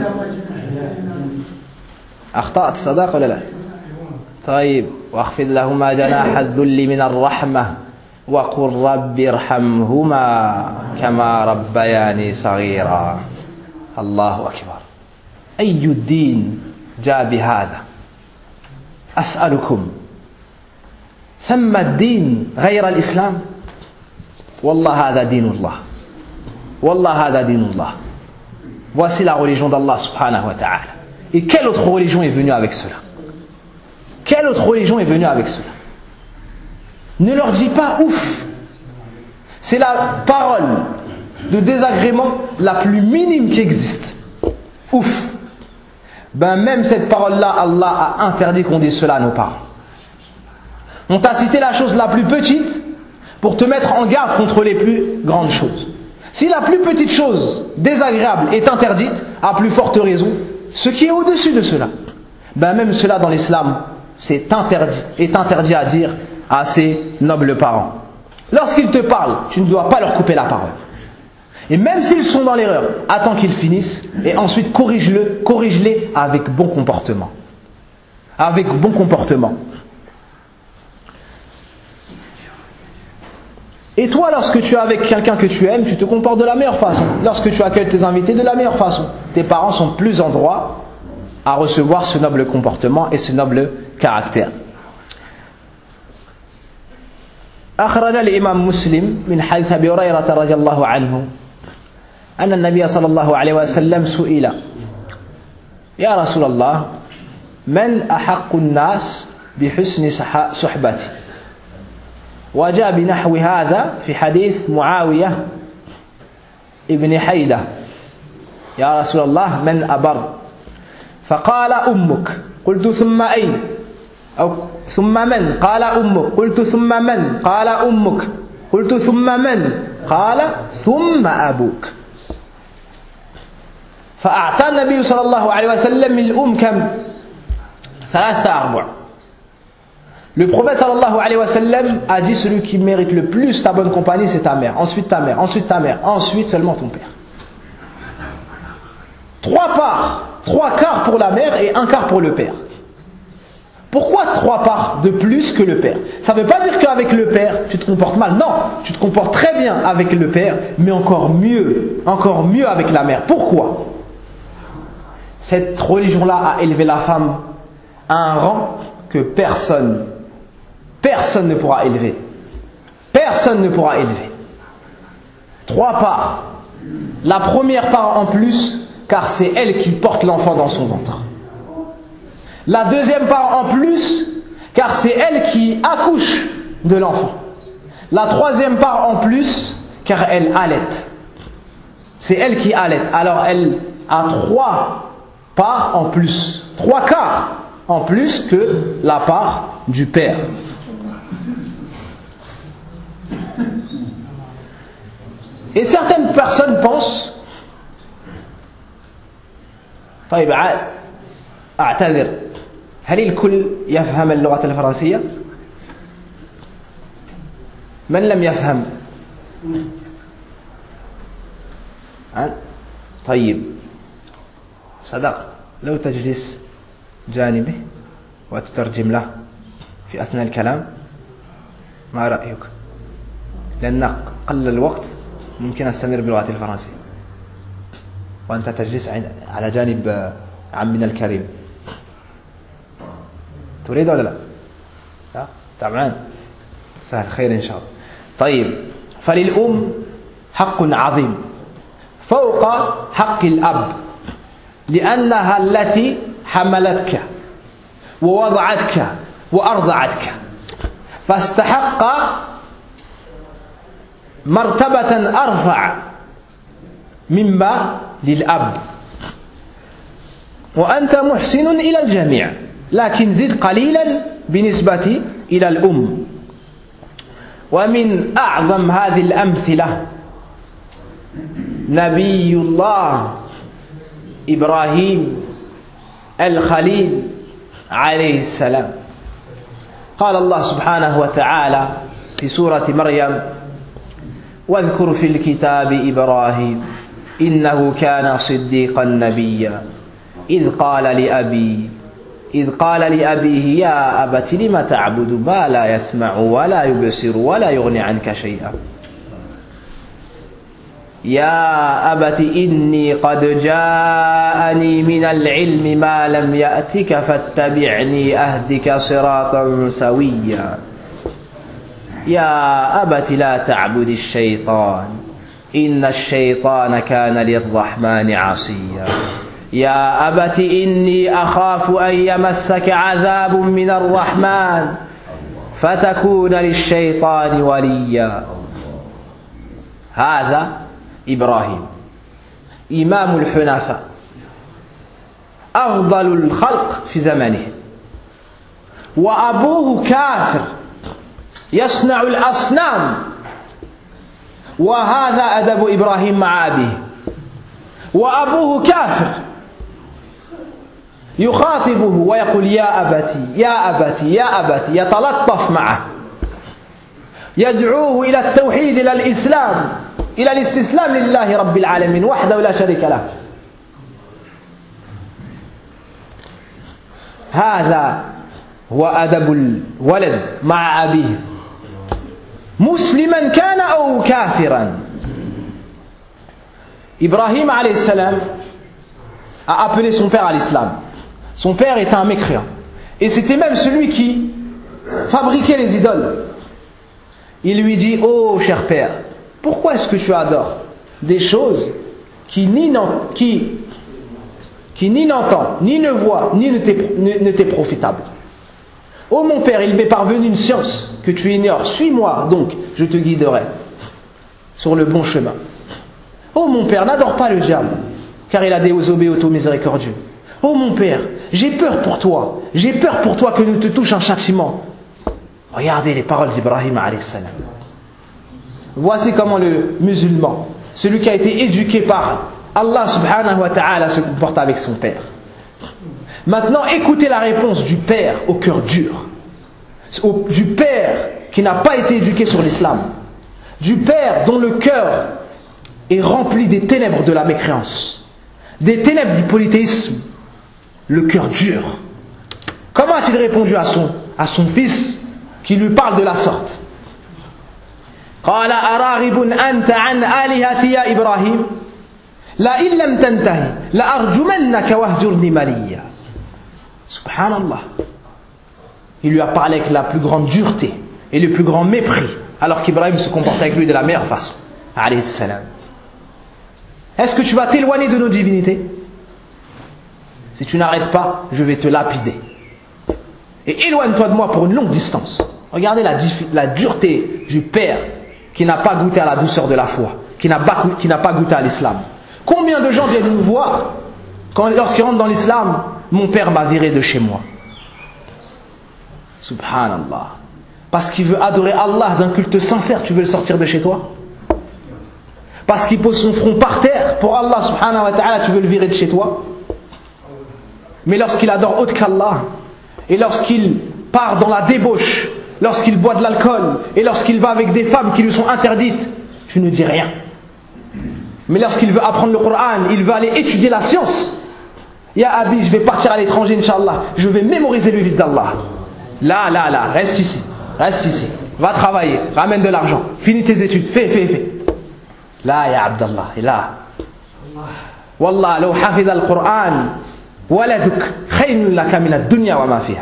أخطأت صدق ولا لا؟ طيب واخفض لهما جناح الذل من الرحمة وقل رب ارحمهما كما ربياني صغيرا. الله أكبر. أي الدين جاء بهذا؟ أسألكم ثم الدين غير الإسلام؟ والله هذا دين الله. والله هذا دين الله. Voici la religion d'Allah subhanahu wa ta'ala. Et quelle autre religion est venue avec cela? Quelle autre religion est venue avec cela? Ne leur dis pas ouf. C'est la parole de désagrément la plus minime qui existe. Ouf. Ben même cette parole-là, Allah a interdit qu'on dise cela à nos parents. On t'a cité la chose la plus petite pour te mettre en garde contre les plus grandes choses. Si la plus petite chose désagréable est interdite, à plus forte raison, ce qui est au-dessus de cela, ben même cela dans l'islam, c'est interdit, est interdit à dire à ses nobles parents. Lorsqu'ils te parlent, tu ne dois pas leur couper la parole. Et même s'ils sont dans l'erreur, attends qu'ils finissent et ensuite corrige-le, corrige-les avec bon comportement. Avec bon comportement. Et toi, lorsque tu es avec quelqu'un que tu aimes, tu te comportes de la meilleure façon. Lorsque tu accueilles tes invités, de la meilleure façon. Tes parents sont plus en droit à recevoir ce noble comportement et ce noble caractère. أخرج الإمام مسلم من حديث أبي هريرة رضي الله عنه أن النبي صلى الله عليه وسلم سئل يا رسول الله من أحق الناس بحسن صحبتي وجاء بنحو هذا في حديث معاوية ابن حيدة يا رسول الله من أبر؟ فقال أمك. قلت ثم أين؟ أو ثم من؟ قال أمك. قلت ثم من؟ قال أمك. قلت ثم من؟ قال ثم أبوك. فأعطى النبي صلى الله عليه وسلم الأم كم؟ ثلاثة أربع. Le prophète sallallahu alayhi wa sallam a dit celui qui mérite le plus ta bonne compagnie c'est ta mère, ensuite ta mère, ensuite ta mère, ensuite seulement ton père. Trois parts, trois quarts pour la mère et un quart pour le père. Pourquoi trois parts de plus que le père? Ça ne veut pas dire qu'avec le père tu te comportes mal, non, tu te comportes très bien avec le père, mais encore mieux, encore mieux avec la mère. Pourquoi? Cette religion-là a élevé la femme à un rang que personne Personne ne pourra élever. Personne ne pourra élever. Trois parts. La première part en plus, car c'est elle qui porte l'enfant dans son ventre. La deuxième part en plus, car c'est elle qui accouche de l'enfant. La troisième part en plus, car elle allaite. C'est elle qui allaite. Alors elle a trois parts en plus. Trois quarts en plus que la part du père. Et certaines personnes pensent طيب أعتذر هل الكل يفهم اللغة الفرنسية؟ من لم يفهم؟ طيب صدق لو تجلس جانبه وتترجم له في أثناء الكلام ما رأيك؟ لأن قل الوقت ممكن أستمر باللغة الفرنسية وأنت تجلس على جانب عمنا الكريم. تريد ولا لا؟ طبعا سهل خير إن شاء الله. طيب فللأم حق عظيم فوق حق الأب لأنها التي حملتك ووضعتك وأرضعتك فاستحق مرتبة أرفع مما للأب. وأنت محسن إلى الجميع لكن زد قليلا بالنسبة إلى الأم. ومن أعظم هذه الأمثلة نبي الله إبراهيم الخليل عليه السلام. قال الله سبحانه وتعالى في سورة مريم واذكر في الكتاب إبراهيم إنه كان صديقا نبيا إذ قال لأبي إذ قال لأبيه يا أبت لم تعبد ما لا يسمع ولا يبصر ولا يغني عنك شيئا يا أبت إني قد جاءني من العلم ما لم يأتك فاتبعني أهدك صراطا سويا يا أبت لا تعبد الشيطان إن الشيطان كان للرحمن عصيا يا أبت إني أخاف أن يمسك عذاب من الرحمن فتكون للشيطان وليا. هذا إبراهيم إمام الحنفاء أفضل الخلق في زمانه وأبوه كافر يصنع الأصنام وهذا أدب إبراهيم مع أبيه. وأبوه كافر يخاطبه ويقول يا أبتي يا أبتي يا أبتي يتلطف معه يدعوه إلى التوحيد إلى الإسلام إلى الاستسلام لله رب العالمين وحده لا شريك له. هذا هو أدب الولد مع أبيه مسلما كان أو كافرا. Ibrahim alayhi salam a appelé son père à l'islam. Son père était un mécréant et c'était même celui qui fabriquait les idoles. Il lui dit oh cher père, pourquoi est-ce que tu adores des choses qui ni n'entendent, qui, qui ni n'entendent, ni ne voient, ni ne t'est, ne, ne t'est profitable? Oh mon père, il m'est parvenu une science que tu ignores. Suis-moi donc, je te guiderai sur le bon chemin. Oh mon père, n'adore pas le diable, car il a désobéi au tout miséricordieux. Oh mon père, j'ai peur pour toi, j'ai peur pour toi que ne te touche un châtiment. Regardez les paroles d'Ibrahim alayhi salam. Voici comment le musulman, celui qui a été éduqué par Allah subhanahu wa ta'ala, se comporte avec son père. Maintenant, écoutez la réponse du père au cœur dur, du père qui n'a pas été éduqué sur l'islam, du père dont le cœur est rempli des ténèbres de la mécréance, des ténèbres du polythéisme, le cœur dur. Comment a-t-il répondu à son, à son fils qui lui parle de la sorte? قال أراغب أنت عن آلهتي يا إبراهيم لئن لم تنتهي لأرجمنك واهجرني مليا. Subhanallah. Il lui a parlé avec la plus grande dureté et le plus grand mépris, alors qu'Ibrahim se comportait avec lui de la meilleure façon. Alayhi salam. Est-ce que tu vas t'éloigner de nos divinités? Si tu n'arrêtes pas, je vais te lapider. Et éloigne-toi de moi pour une longue distance. Regardez la, la dureté du père qui n'a pas goûté à la douceur de la foi, qui n'a pas, qui n'a pas goûté à l'islam. Combien de gens viennent nous voir quand, lorsqu'ils rentrent dans l'islam? Mon père m'a viré de chez moi. Subhanallah. Parce qu'il veut adorer Allah d'un culte sincère, tu veux le sortir de chez toi? Parce qu'il pose son front par terre pour Allah subhanahu wa ta'ala, tu veux le virer de chez toi? Mais lorsqu'il adore autre qu'Allah, et lorsqu'il part dans la débauche, lorsqu'il boit de l'alcool, et lorsqu'il va avec des femmes qui lui sont interdites, tu ne dis rien. Mais lorsqu'il veut apprendre le Coran, il veut aller étudier la science. Ya Abi, je vais partir à l'étranger, Inch'Allah, je vais mémoriser le livre d'Allah. Là, là, là, reste ici, reste ici, va travailler, ramène de l'argent, finis tes études, fais, fais, fais. Là, ya Abdallah, et là. Wallah, لو حفظ القرآن ولدك خير لك من الدنيا وما فيها.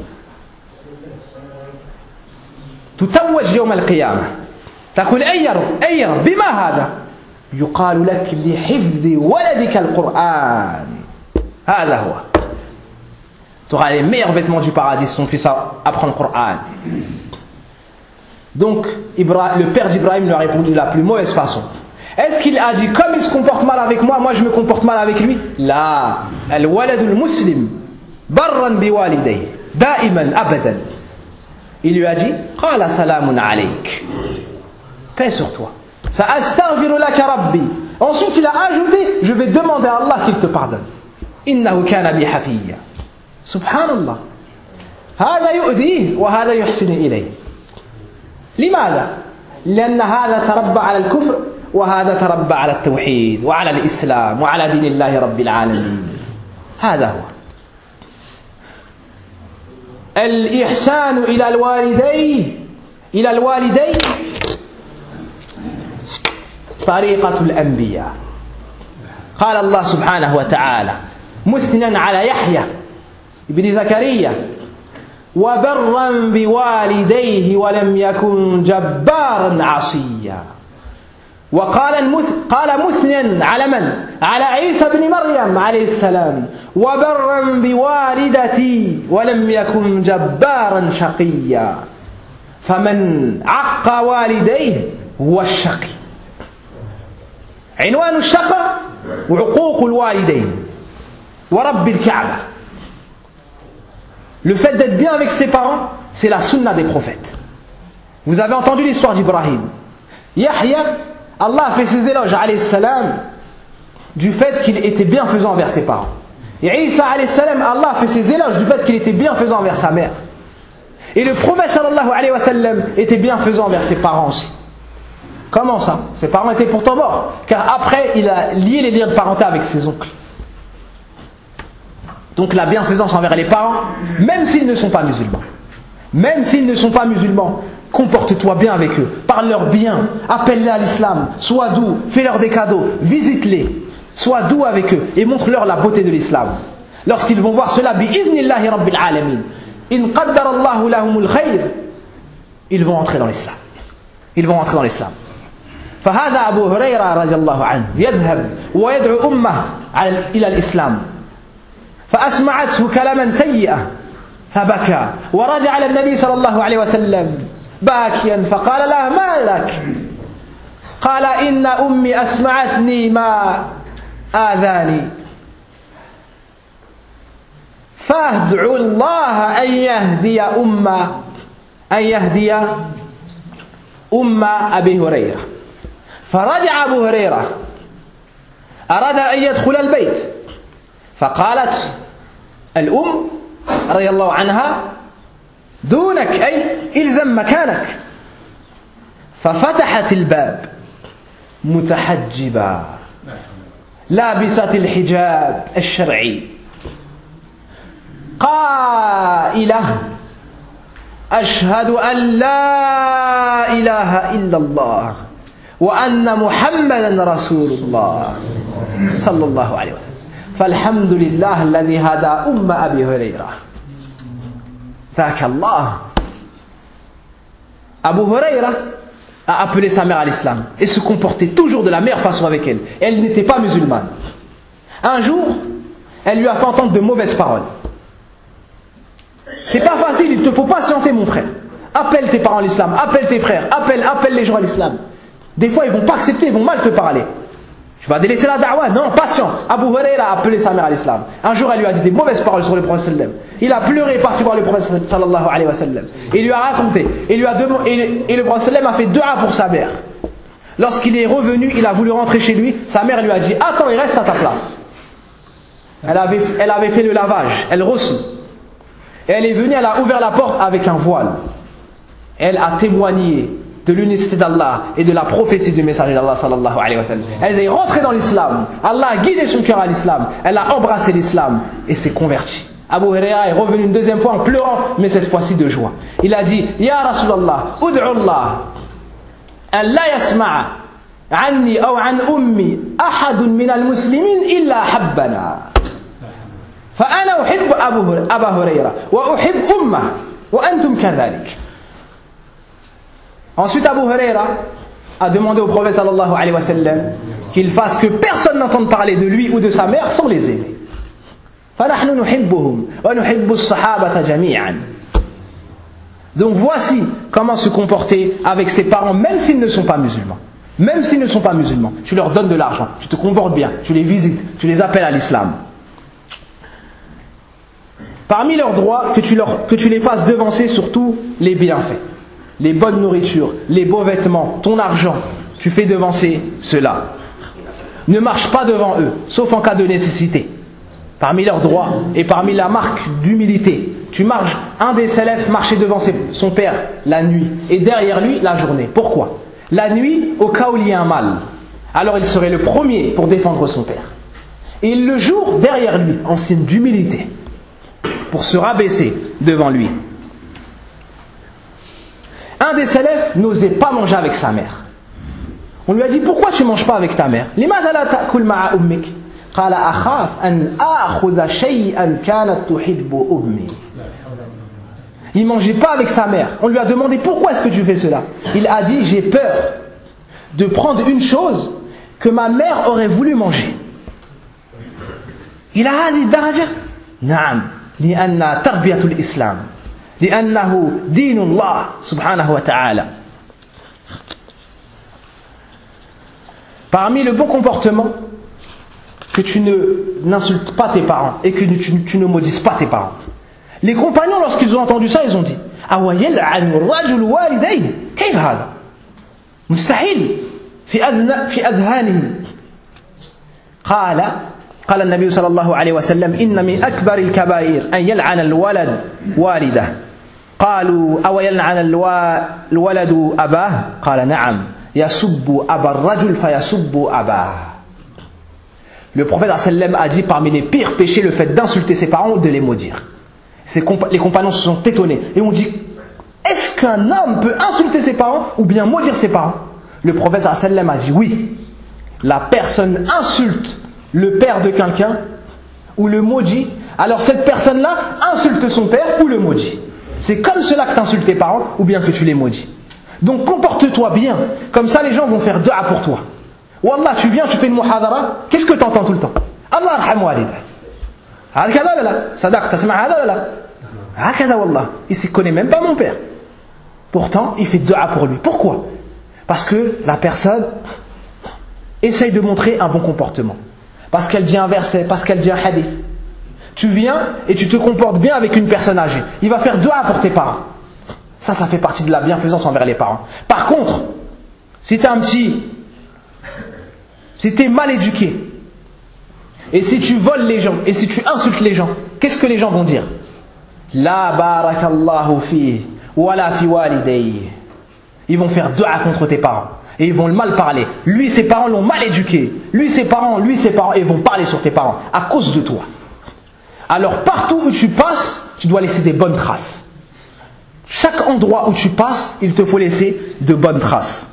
تتوج يوم القيامة تقول أي رب أي رب بما هذا؟ يقال لك لحفظ ولدك القرآن. هذا هو. Tu auras les meilleurs vêtements du paradis si ton fils apprend le Coran. Donc, Ibrahim, le père d'Ibrahim lui a répondu de la plus mauvaise façon. Est-ce qu'il a dit, comme il se comporte mal avec moi, moi je me comporte mal avec lui? La, al-walad al-muslim, barran biwalidayhi, da'iman abadan. Il lui a dit, qala salamun alayk, paix sur toi. Sa'astaghfiru laka rabbi. Ensuite il a ajouté, je vais demander à Allah qu'il te pardonne. Innahu kana bi hafiyya. Subhanallah. هذا يؤذيه وهذا يحسن إليه. لماذا؟ لأن هذا تربى على الكفر وهذا تربى على التوحيد وعلى الإسلام وعلى دين الله رب العالمين. هذا هو. الإحسان إلى الوالدين إلى الوالدين طريقة الأنبياء. قال الله سبحانه وتعالى مثنى على يحيى ابن زكريا وبرا بوالديه ولم يكن جبارا عصيا. وقال المث... قال مثنيا على من؟ على عيسى بن مريم عليه السلام وبرا بوالدتي ولم يكن جبارا شقيا. فمن عق والديه هو الشقي. عنوان الشقاء وعقوق الوالدين ورب الكعبة. Le fait d'être bien avec ses parents, c'est la sunna des prophètes. Vous avez entendu l'histoire d'Ibrahim. Yahya, Allah a fait ses éloges, alayhi salam, du fait qu'il était bienfaisant envers ses parents. Et Isa, alayhi salam, Allah a fait ses éloges du fait qu'il était bienfaisant envers sa mère. Et le prophète, sallallahu alayhi wa sallam, était bienfaisant envers ses parents aussi. Comment ça? Ses parents étaient pourtant morts, car après, il a lié les liens de parenté avec ses oncles. Donc la bienfaisance envers les parents, même s'ils ne sont pas musulmans. Même s'ils ne sont pas musulmans, comporte-toi bien avec eux. Parle-leur bien, appelle-les à l'islam, sois doux, fais-leur des cadeaux, visite-les, sois doux avec eux et montre-leur la beauté de l'islam. Lorsqu'ils vont voir cela, bi'idhnillahi rabbil alamin, in qaddara Allahu lahumul khayr, ils vont entrer dans l'islam. Ils vont entrer dans l'islam. فهذا أبو هريرة رضي الله عنه يذهب ويدعو أمه إلى الإسلام فأسمعته كلاما سيئا فبكى ورجع إلى النبي صلى الله عليه وسلم باكيا فقال له ما لك قال إن أمي أسمعتني ما آذاني فادعوا الله أن يهدي أمة أن يهدي أم أبي هريرة. فرجع أبو هريرة أراد أن يدخل البيت، فقالت الأم رضي الله عنها دونك أي إلزم مكانك. ففتحت الباب متحجبة لابسة الحجاب الشرعي قائلة أشهد أن لا إله إلا الله وأن محمدا رسول الله صلى الله عليه وسلم. فالحمد لله الذي هدى أم أبي هريرة. ذاك الله. Abu Huraira a appelé sa mère à l'islam et se comportait toujours de la meilleure façon avec elle. Elle n'était pas musulmane. Un jour, elle lui a fait entendre de mauvaises paroles. C'est pas facile, il te faut patienter mon frère. Appelle tes parents à l'islam, appelle tes frères, appelle, appelle les gens à l'islam. Des fois ils vont pas accepter, ils vont mal te parler. Tu vas délaisser la da'wah? Non, patiente. Abu Huraira a appelé sa mère à l'islam. Un jour elle lui a dit des mauvaises paroles sur le prophète sallam. Il a pleuré et parti voir le prophète sallallahu alayhi wa sallam. Il lui a raconté. Il lui a demandé, et le prophète sallam a fait dua pour sa mère. Lorsqu'il est revenu, il a voulu rentrer chez lui. Sa mère lui a dit attends, il reste à ta place. Elle avait, elle avait fait le lavage, elle reçut. Et elle est venue, elle a ouvert la porte avec un voile. Elle a témoigné de l'unicité d'Allah et de la prophétie du messager d'Allah sallallahu alayhi wa sallam. Elle est rentrée dans l'islam. Allah a guidé son cœur à l'islam. Elle a embrassé l'islam et s'est convertie. Abu Huraira est revenu une deuxième fois en pleurant, mais cette fois-ci de joie. Il a dit Ya Rasulallah, ud'u Allah an la yasma'a anni aw an ummi ahadun min al-muslimin illa habbana. فأنا أحب أبا هريرة وأحب أمه وأنتم كذلك. Ensuite Abu Huraira a demandé au prophète sallallahu alayhi wa sallam qu'il fasse que personne n'entende parler de lui ou de sa mère sans les aimer. فنحن نحبهم ونحب الصحابة جميعا. Donc voici comment se comporter avec ses parents même s'ils ne sont pas musulmans. Même s'ils ne sont pas musulmans. Tu leur donnes de l'argent, tu te comportes bien, tu les visites, tu les appelles à l'islam. Parmi leurs droits, que tu, leur, que tu les fasses devancer surtout les bienfaits, les bonnes nourritures, les beaux vêtements, ton argent, tu fais devancer cela. Ne marche pas devant eux, sauf en cas de nécessité. Parmi leurs droits et parmi la marque d'humilité, tu marches, un des salafs marchait devant son père la nuit et derrière lui la journée. Pourquoi? La nuit, au cas où il y a un mal, alors il serait le premier pour défendre son père. Et le jour, derrière lui, en signe d'humilité, pour se rabaisser devant lui. Un des salafs n'osait pas manger avec sa mère. On lui a dit pourquoi tu ne manges pas avec ta mère? لماذا لا تأكل مع أمك؟ قال أخاف أن آخذ شيئا كانت تحب أمي. Il ne mangeait pas avec sa mère. On lui a demandé pourquoi est-ce que tu fais cela? Il a dit j'ai peur de prendre une chose que ma mère aurait voulu manger. Il a هذه الدرجة؟ نعم. لأن تربية الإسلام لأنه دين الله سبحانه وتعالى. Parmi le bon comportement, que tu ne n'insultes pas tes parents et que tu, tu ne maudisses pas tes parents. Les compagnons, lorsqu'ils ont entendu ça, ils ont dit أو يلعن الرجل والديه كيف هذا؟ مستحيل في أذن في أذهانهم. قال قال النبي صلى الله عليه وسلم إن من أكبر الكبائر أن يلعن الولد والده. قالوا أو يلعن الولد أباه؟ قال نعم يسب أبا الرجل فيسب أباه. Le prophète sallam a dit parmi les pires péchés le fait d'insulter ses parents ou de les maudire. Les compagnons se sont étonnés et ont dit est-ce qu'un homme peut insulter ses parents ou bien maudire ses parents? Le prophète sallam a dit oui, la personne insulte le père de quelqu'un ou le maudit, alors cette personne-là insulte son père ou le maudit. C'est comme cela que tu insultes tes parents ou bien que tu les maudis. Donc comporte-toi bien, comme ça les gens vont faire dua pour toi. Wallah, tu viens, tu fais une muhadara, qu'est-ce que tu entends tout le temps? Allah arham walida. Hakada wala la? Sadaq, tasma' hada wala la? Hakada wallah. Il ne connaît même pas mon père. Pourtant, il fait dua pour lui. Pourquoi? Parce que la personne essaye de montrer un bon comportement. Parce qu'elle dit un verset, parce qu'elle dit un hadith. Tu viens et tu te comportes bien avec une personne âgée. Il va faire dua pour tes parents. Ça, ça fait partie de la bienfaisance envers les parents. Par contre, si tu es un petit, si tu es mal éduqué, et si tu voles les gens, et si tu insultes les gens, qu'est-ce que les gens vont dire? La barakallahu fi, wala fi walidayhi. Ils vont faire dua contre tes parents. Et ils vont le mal parler. Lui, ses parents l'ont mal éduqué. Lui, ses parents, lui, ses parents, et ils vont parler sur tes parents. À cause de toi. Alors, partout où tu passes, tu dois laisser des bonnes traces. Chaque endroit où tu passes, il te faut laisser de bonnes traces.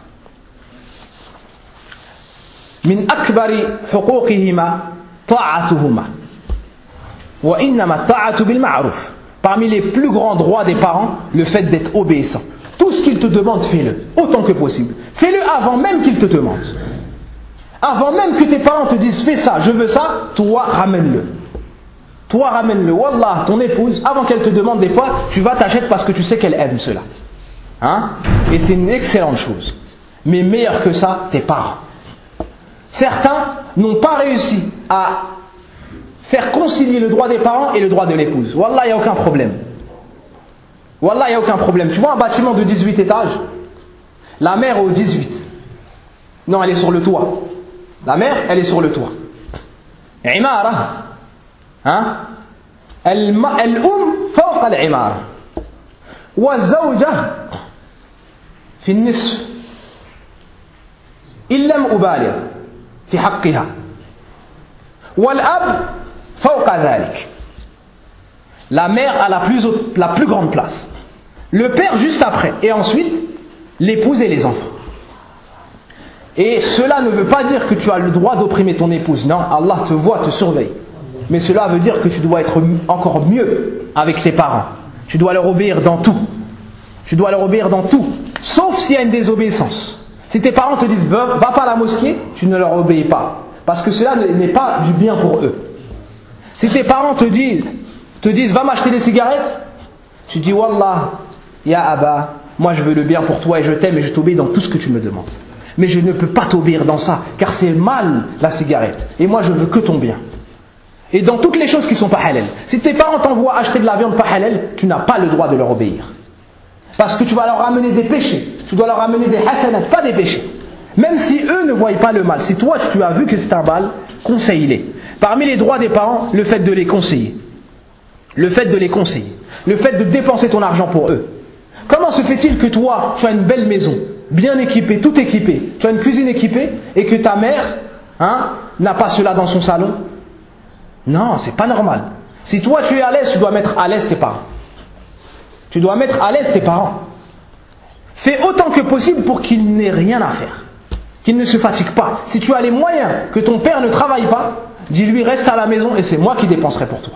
Min akbari huquqihima ta'atuhuma. Wa innama ta'atu bil ma'ruf. Parmi les plus grands droits des parents, le fait d'être obéissant. Tout ce qu'ils te demandent, fais-le, autant que possible. Fais-le avant même qu'ils te demandent. Avant même que tes parents te disent, fais ça, je veux ça, toi, ramène-le. Toi, ramène-le. Wallah, ton épouse, avant qu'elle te demande des fois, tu vas t'acheter parce que tu sais qu'elle aime cela. Hein? Et c'est une excellente chose. Mais meilleur que ça, tes parents. Certains n'ont pas réussi à faire concilier le droit des parents et le droit de l'épouse. Wallah, il n'y a aucun problème. Wallah, il n'y a aucun problème. Tu vois un bâtiment de dix-huit étages? La mère est au dix-huit. Non, elle est sur le toit. La mère, elle est sur le toit. Imara. Hein? الأم فوق العمارة والزوجة في النصف إن لم أبالغ في حقها والأب فوق ذلك. La mère a la plus, haute, la plus grande place. Le père juste après. Et ensuite, l'épouse et les enfants. Et cela ne veut pas dire que tu as le droit d'opprimer ton épouse. Non, Allah te voit, te surveille. Mais cela veut dire que tu dois être encore mieux avec tes parents. Tu dois leur obéir dans tout. Tu dois leur obéir dans tout. Sauf s'il y a une désobéissance. Si tes parents te disent, va, va pas à la mosquée, tu ne leur obéis pas. Parce que cela n'est pas du bien pour eux. Si tes parents te disent, te disent va m'acheter des cigarettes, tu dis wallah, ya Abba, moi je veux le bien pour toi et je t'aime et je t'obéis dans tout ce que tu me demandes. Mais je ne peux pas t'obéir dans ça, car c'est mal la cigarette. Et moi je veux que ton bien. Et dans toutes les choses qui sont pas halal. Si tes parents t'envoient acheter de la viande pas halal, tu n'as pas le droit de leur obéir. Parce que tu vas leur ramener des péchés. Tu dois leur ramener des hasanat, pas des péchés. Même si eux ne voient pas le mal. Si toi tu as vu que c'est un mal, conseille-les. Parmi les droits des parents, le fait de les conseiller. Le fait de les conseiller. Le fait de dépenser ton argent pour eux. Comment se fait-il que toi, tu as une belle maison, bien équipée, tout équipée, tu as une cuisine équipée, et que ta mère hein, n'a pas cela dans son salon? Non, c'est pas normal. Si toi tu es à l'aise, tu dois mettre à l'aise tes parents. Tu dois mettre à l'aise tes parents. Fais autant que possible pour qu'il n'ait rien à faire. Qu'il ne se fatigue pas. Si tu as les moyens que ton père ne travaille pas, dis-lui reste à la maison et c'est moi qui dépenserai pour toi.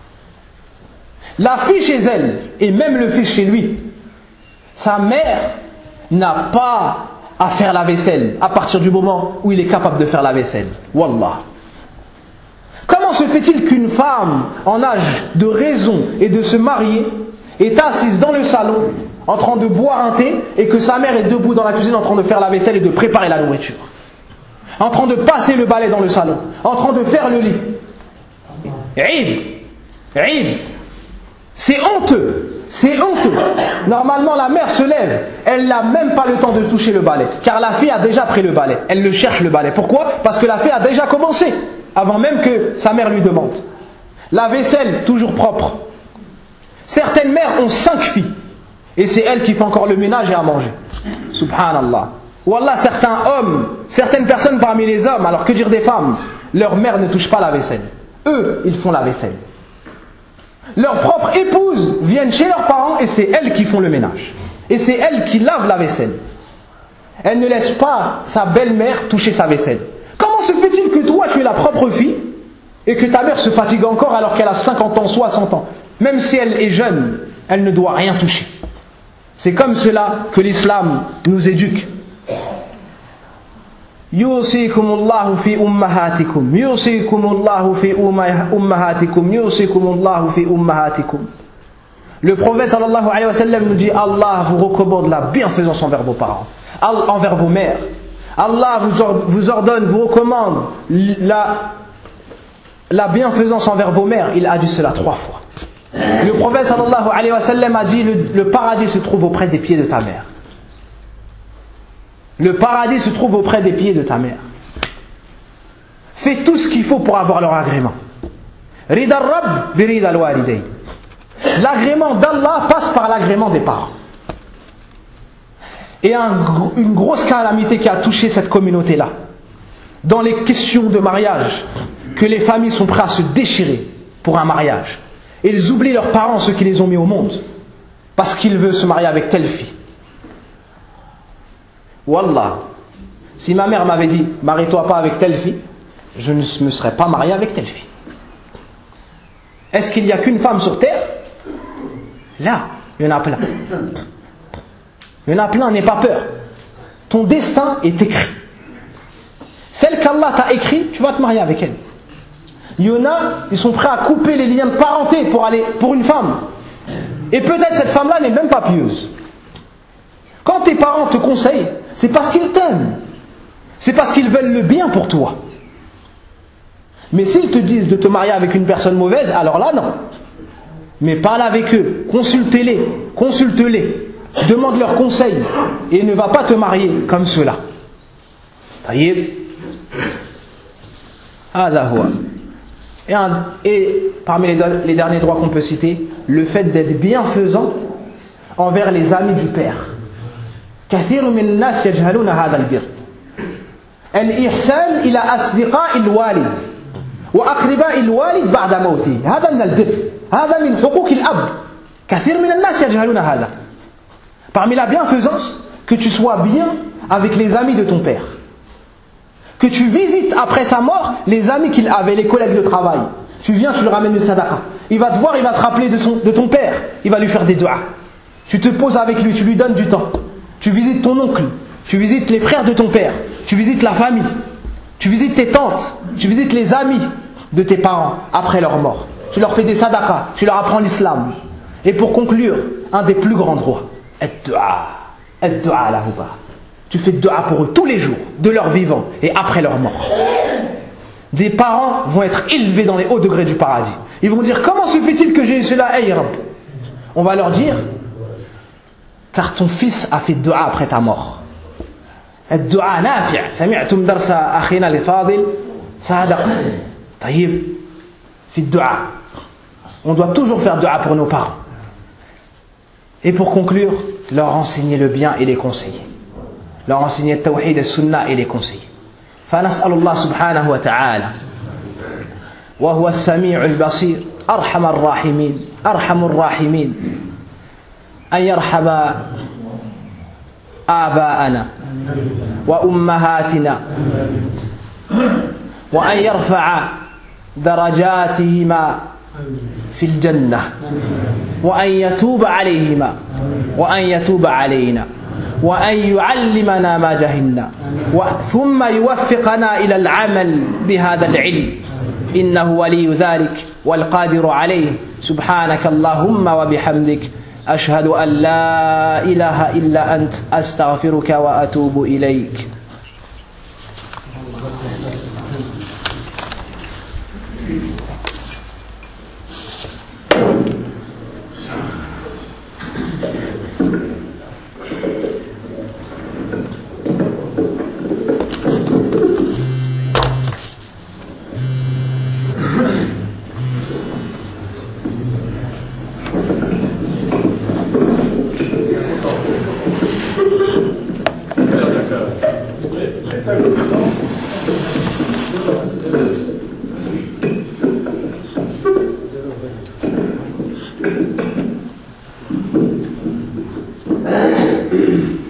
La fille chez elle, et même le fils chez lui, sa mère n'a pas à faire la vaisselle à partir du moment où il est capable de faire la vaisselle. Wallah. Comment se fait-il qu'une femme en âge de raison et de se marier est assise dans le salon en train de boire un thé et que sa mère est debout dans la cuisine en train de faire la vaisselle et de préparer la nourriture, en train de passer le balai dans le salon, en train de faire le lit? Eid, Eid, c'est honteux, c'est honteux. Normalement la mère se lève, elle n'a même pas le temps de toucher le balai, car la fille a déjà pris le balai, elle le cherche le balai. Pourquoi? Parce que la fille a déjà commencé, avant même que sa mère lui demande. La vaisselle, toujours propre. Certaines mères ont cinq filles, et c'est elle qui fait encore le ménage et à manger. Subhanallah. Wallah, certains hommes, certaines personnes parmi les hommes, alors que dire des femmes, leur mère ne touche pas la vaisselle. Eux, ils font la vaisselle. Leurs propres épouses viennent chez leurs parents et c'est elles qui font le ménage. Et c'est elles qui lavent la vaisselle. Elles ne laissent pas sa belle-mère toucher sa vaisselle. Comment se fait-il que toi tu es la propre fille et que ta mère se fatigue encore alors qu'elle a cinquante ans, soixante ans? Même si elle est jeune, elle ne doit rien toucher. C'est comme cela que l'islam nous éduque. Yusikumullahu fi ummahatikum, yusikumullahu fi ummahatikum, yusikumullahu fi ummahatikum. Le prophète sallallahu alayhi wa sallam nous dit Allah vous recommande la bienfaisance envers vos parents. envers vos mères. Allah vous ordonne, vous recommande la, la bienfaisance envers vos mères. Il a dit cela trois fois. Le prophète sallallahu alayhi wa sallam a dit le, le paradis se trouve auprès des pieds de ta mère. Le paradis se trouve auprès des pieds de ta mère. Fais tout ce qu'il faut pour avoir leur agrément. Rida al-Rabb bi rida al-walidayn. L'agrément d'Allah passe par l'agrément des parents. Et un, une grosse calamité qui a touché cette communauté-là, dans les questions de mariage, que les familles sont prêtes à se déchirer pour un mariage. Et ils oublient leurs parents, ceux qui les ont mis au monde, parce qu'ils veulent se marier avec telle fille. Wallah, si ma mère m'avait dit « marie-toi pas avec telle fille », je ne me serais pas marié avec telle fille. Est-ce qu'il n'y a qu'une femme sur terre? Là, il y en a plein. Il y en a plein, n'aie pas peur. Ton destin est écrit. Celle qu'Allah t'a écrit, tu vas te marier avec elle. Il y en a, ils sont prêts à couper les liens de parenté pour aller pour une femme. Et peut-être cette femme-là n'est même pas pieuse. Quand tes parents te conseillent, c'est parce qu'ils t'aiment. C'est parce qu'ils veulent le bien pour toi. Mais s'ils te disent de te marier avec une personne mauvaise, alors là non. Mais parle avec eux, consulte-les, consulte-les, demande leurs conseils et ne va pas te marier comme cela. Taïeb. Et, un, et parmi les, les derniers droits qu'on peut citer, le fait d'être bienfaisant envers les amis du père. كثير من الناس يجهلون هذا البر. الإحسان إلى أصدقاء الوالد وأقرباء الوالد بعد موته هذا من البر هذا من حقوق الأب كثير من الناس يجهلون هذا. Parmi la bienfaisance, que tu sois bien avec les amis de ton père, que tu visites après sa mort les amis qu'il avait, les collègues de travail. Tu viens, tu lui ramènes une sadaqa. Il va te voir, il va se rappeler de, son, de ton père, il va lui faire des du'as. Tu te poses avec lui, tu lui donnes du temps. Tu visites ton oncle, tu visites les frères de ton père, tu visites la famille, tu visites tes tantes, tu visites les amis de tes parents après leur mort. Tu leur fais des sadaqas, tu leur apprends l'islam. Et pour conclure, un des plus grands droits, ad-du'a, ad-du'a lahuba. Tu fais dua pour eux tous les jours, de leur vivant et après leur mort. Des parents vont être élevés dans les hauts degrés du paradis. Ils vont dire, comment se fait-il que j'ai eu cela, hey Rabb? On va leur dire, car ton fils a fait dua après ta mort. الدعاء نافع. سمعتم درس أخينا الفاضل صادق. طيب في الدعاء. On doit toujours faire dua pour nos parents. Et pour conclure, leur enseigner le bien et les conseiller. Leur enseigner le tawhid et le sunnah et les conseiller. فنسأل الله سبحانه وتعالى وهو السميع البصير أرحم الراحمين أرحم الراحمين أن يرحم آباءنا وأمهاتنا وأن يرفع درجاتهما في الجنة وأن يتوب عليهما وأن يتوب علينا وأن يعلمنا ما جهلنا ثم يوفقنا إلى العمل بهذا العلم إنه ولي ذلك والقادر عليه سبحانك اللهم وبحمدك أشهد أن لا إله إلا أنت أستغفرك وأتوب إليك. Thank you.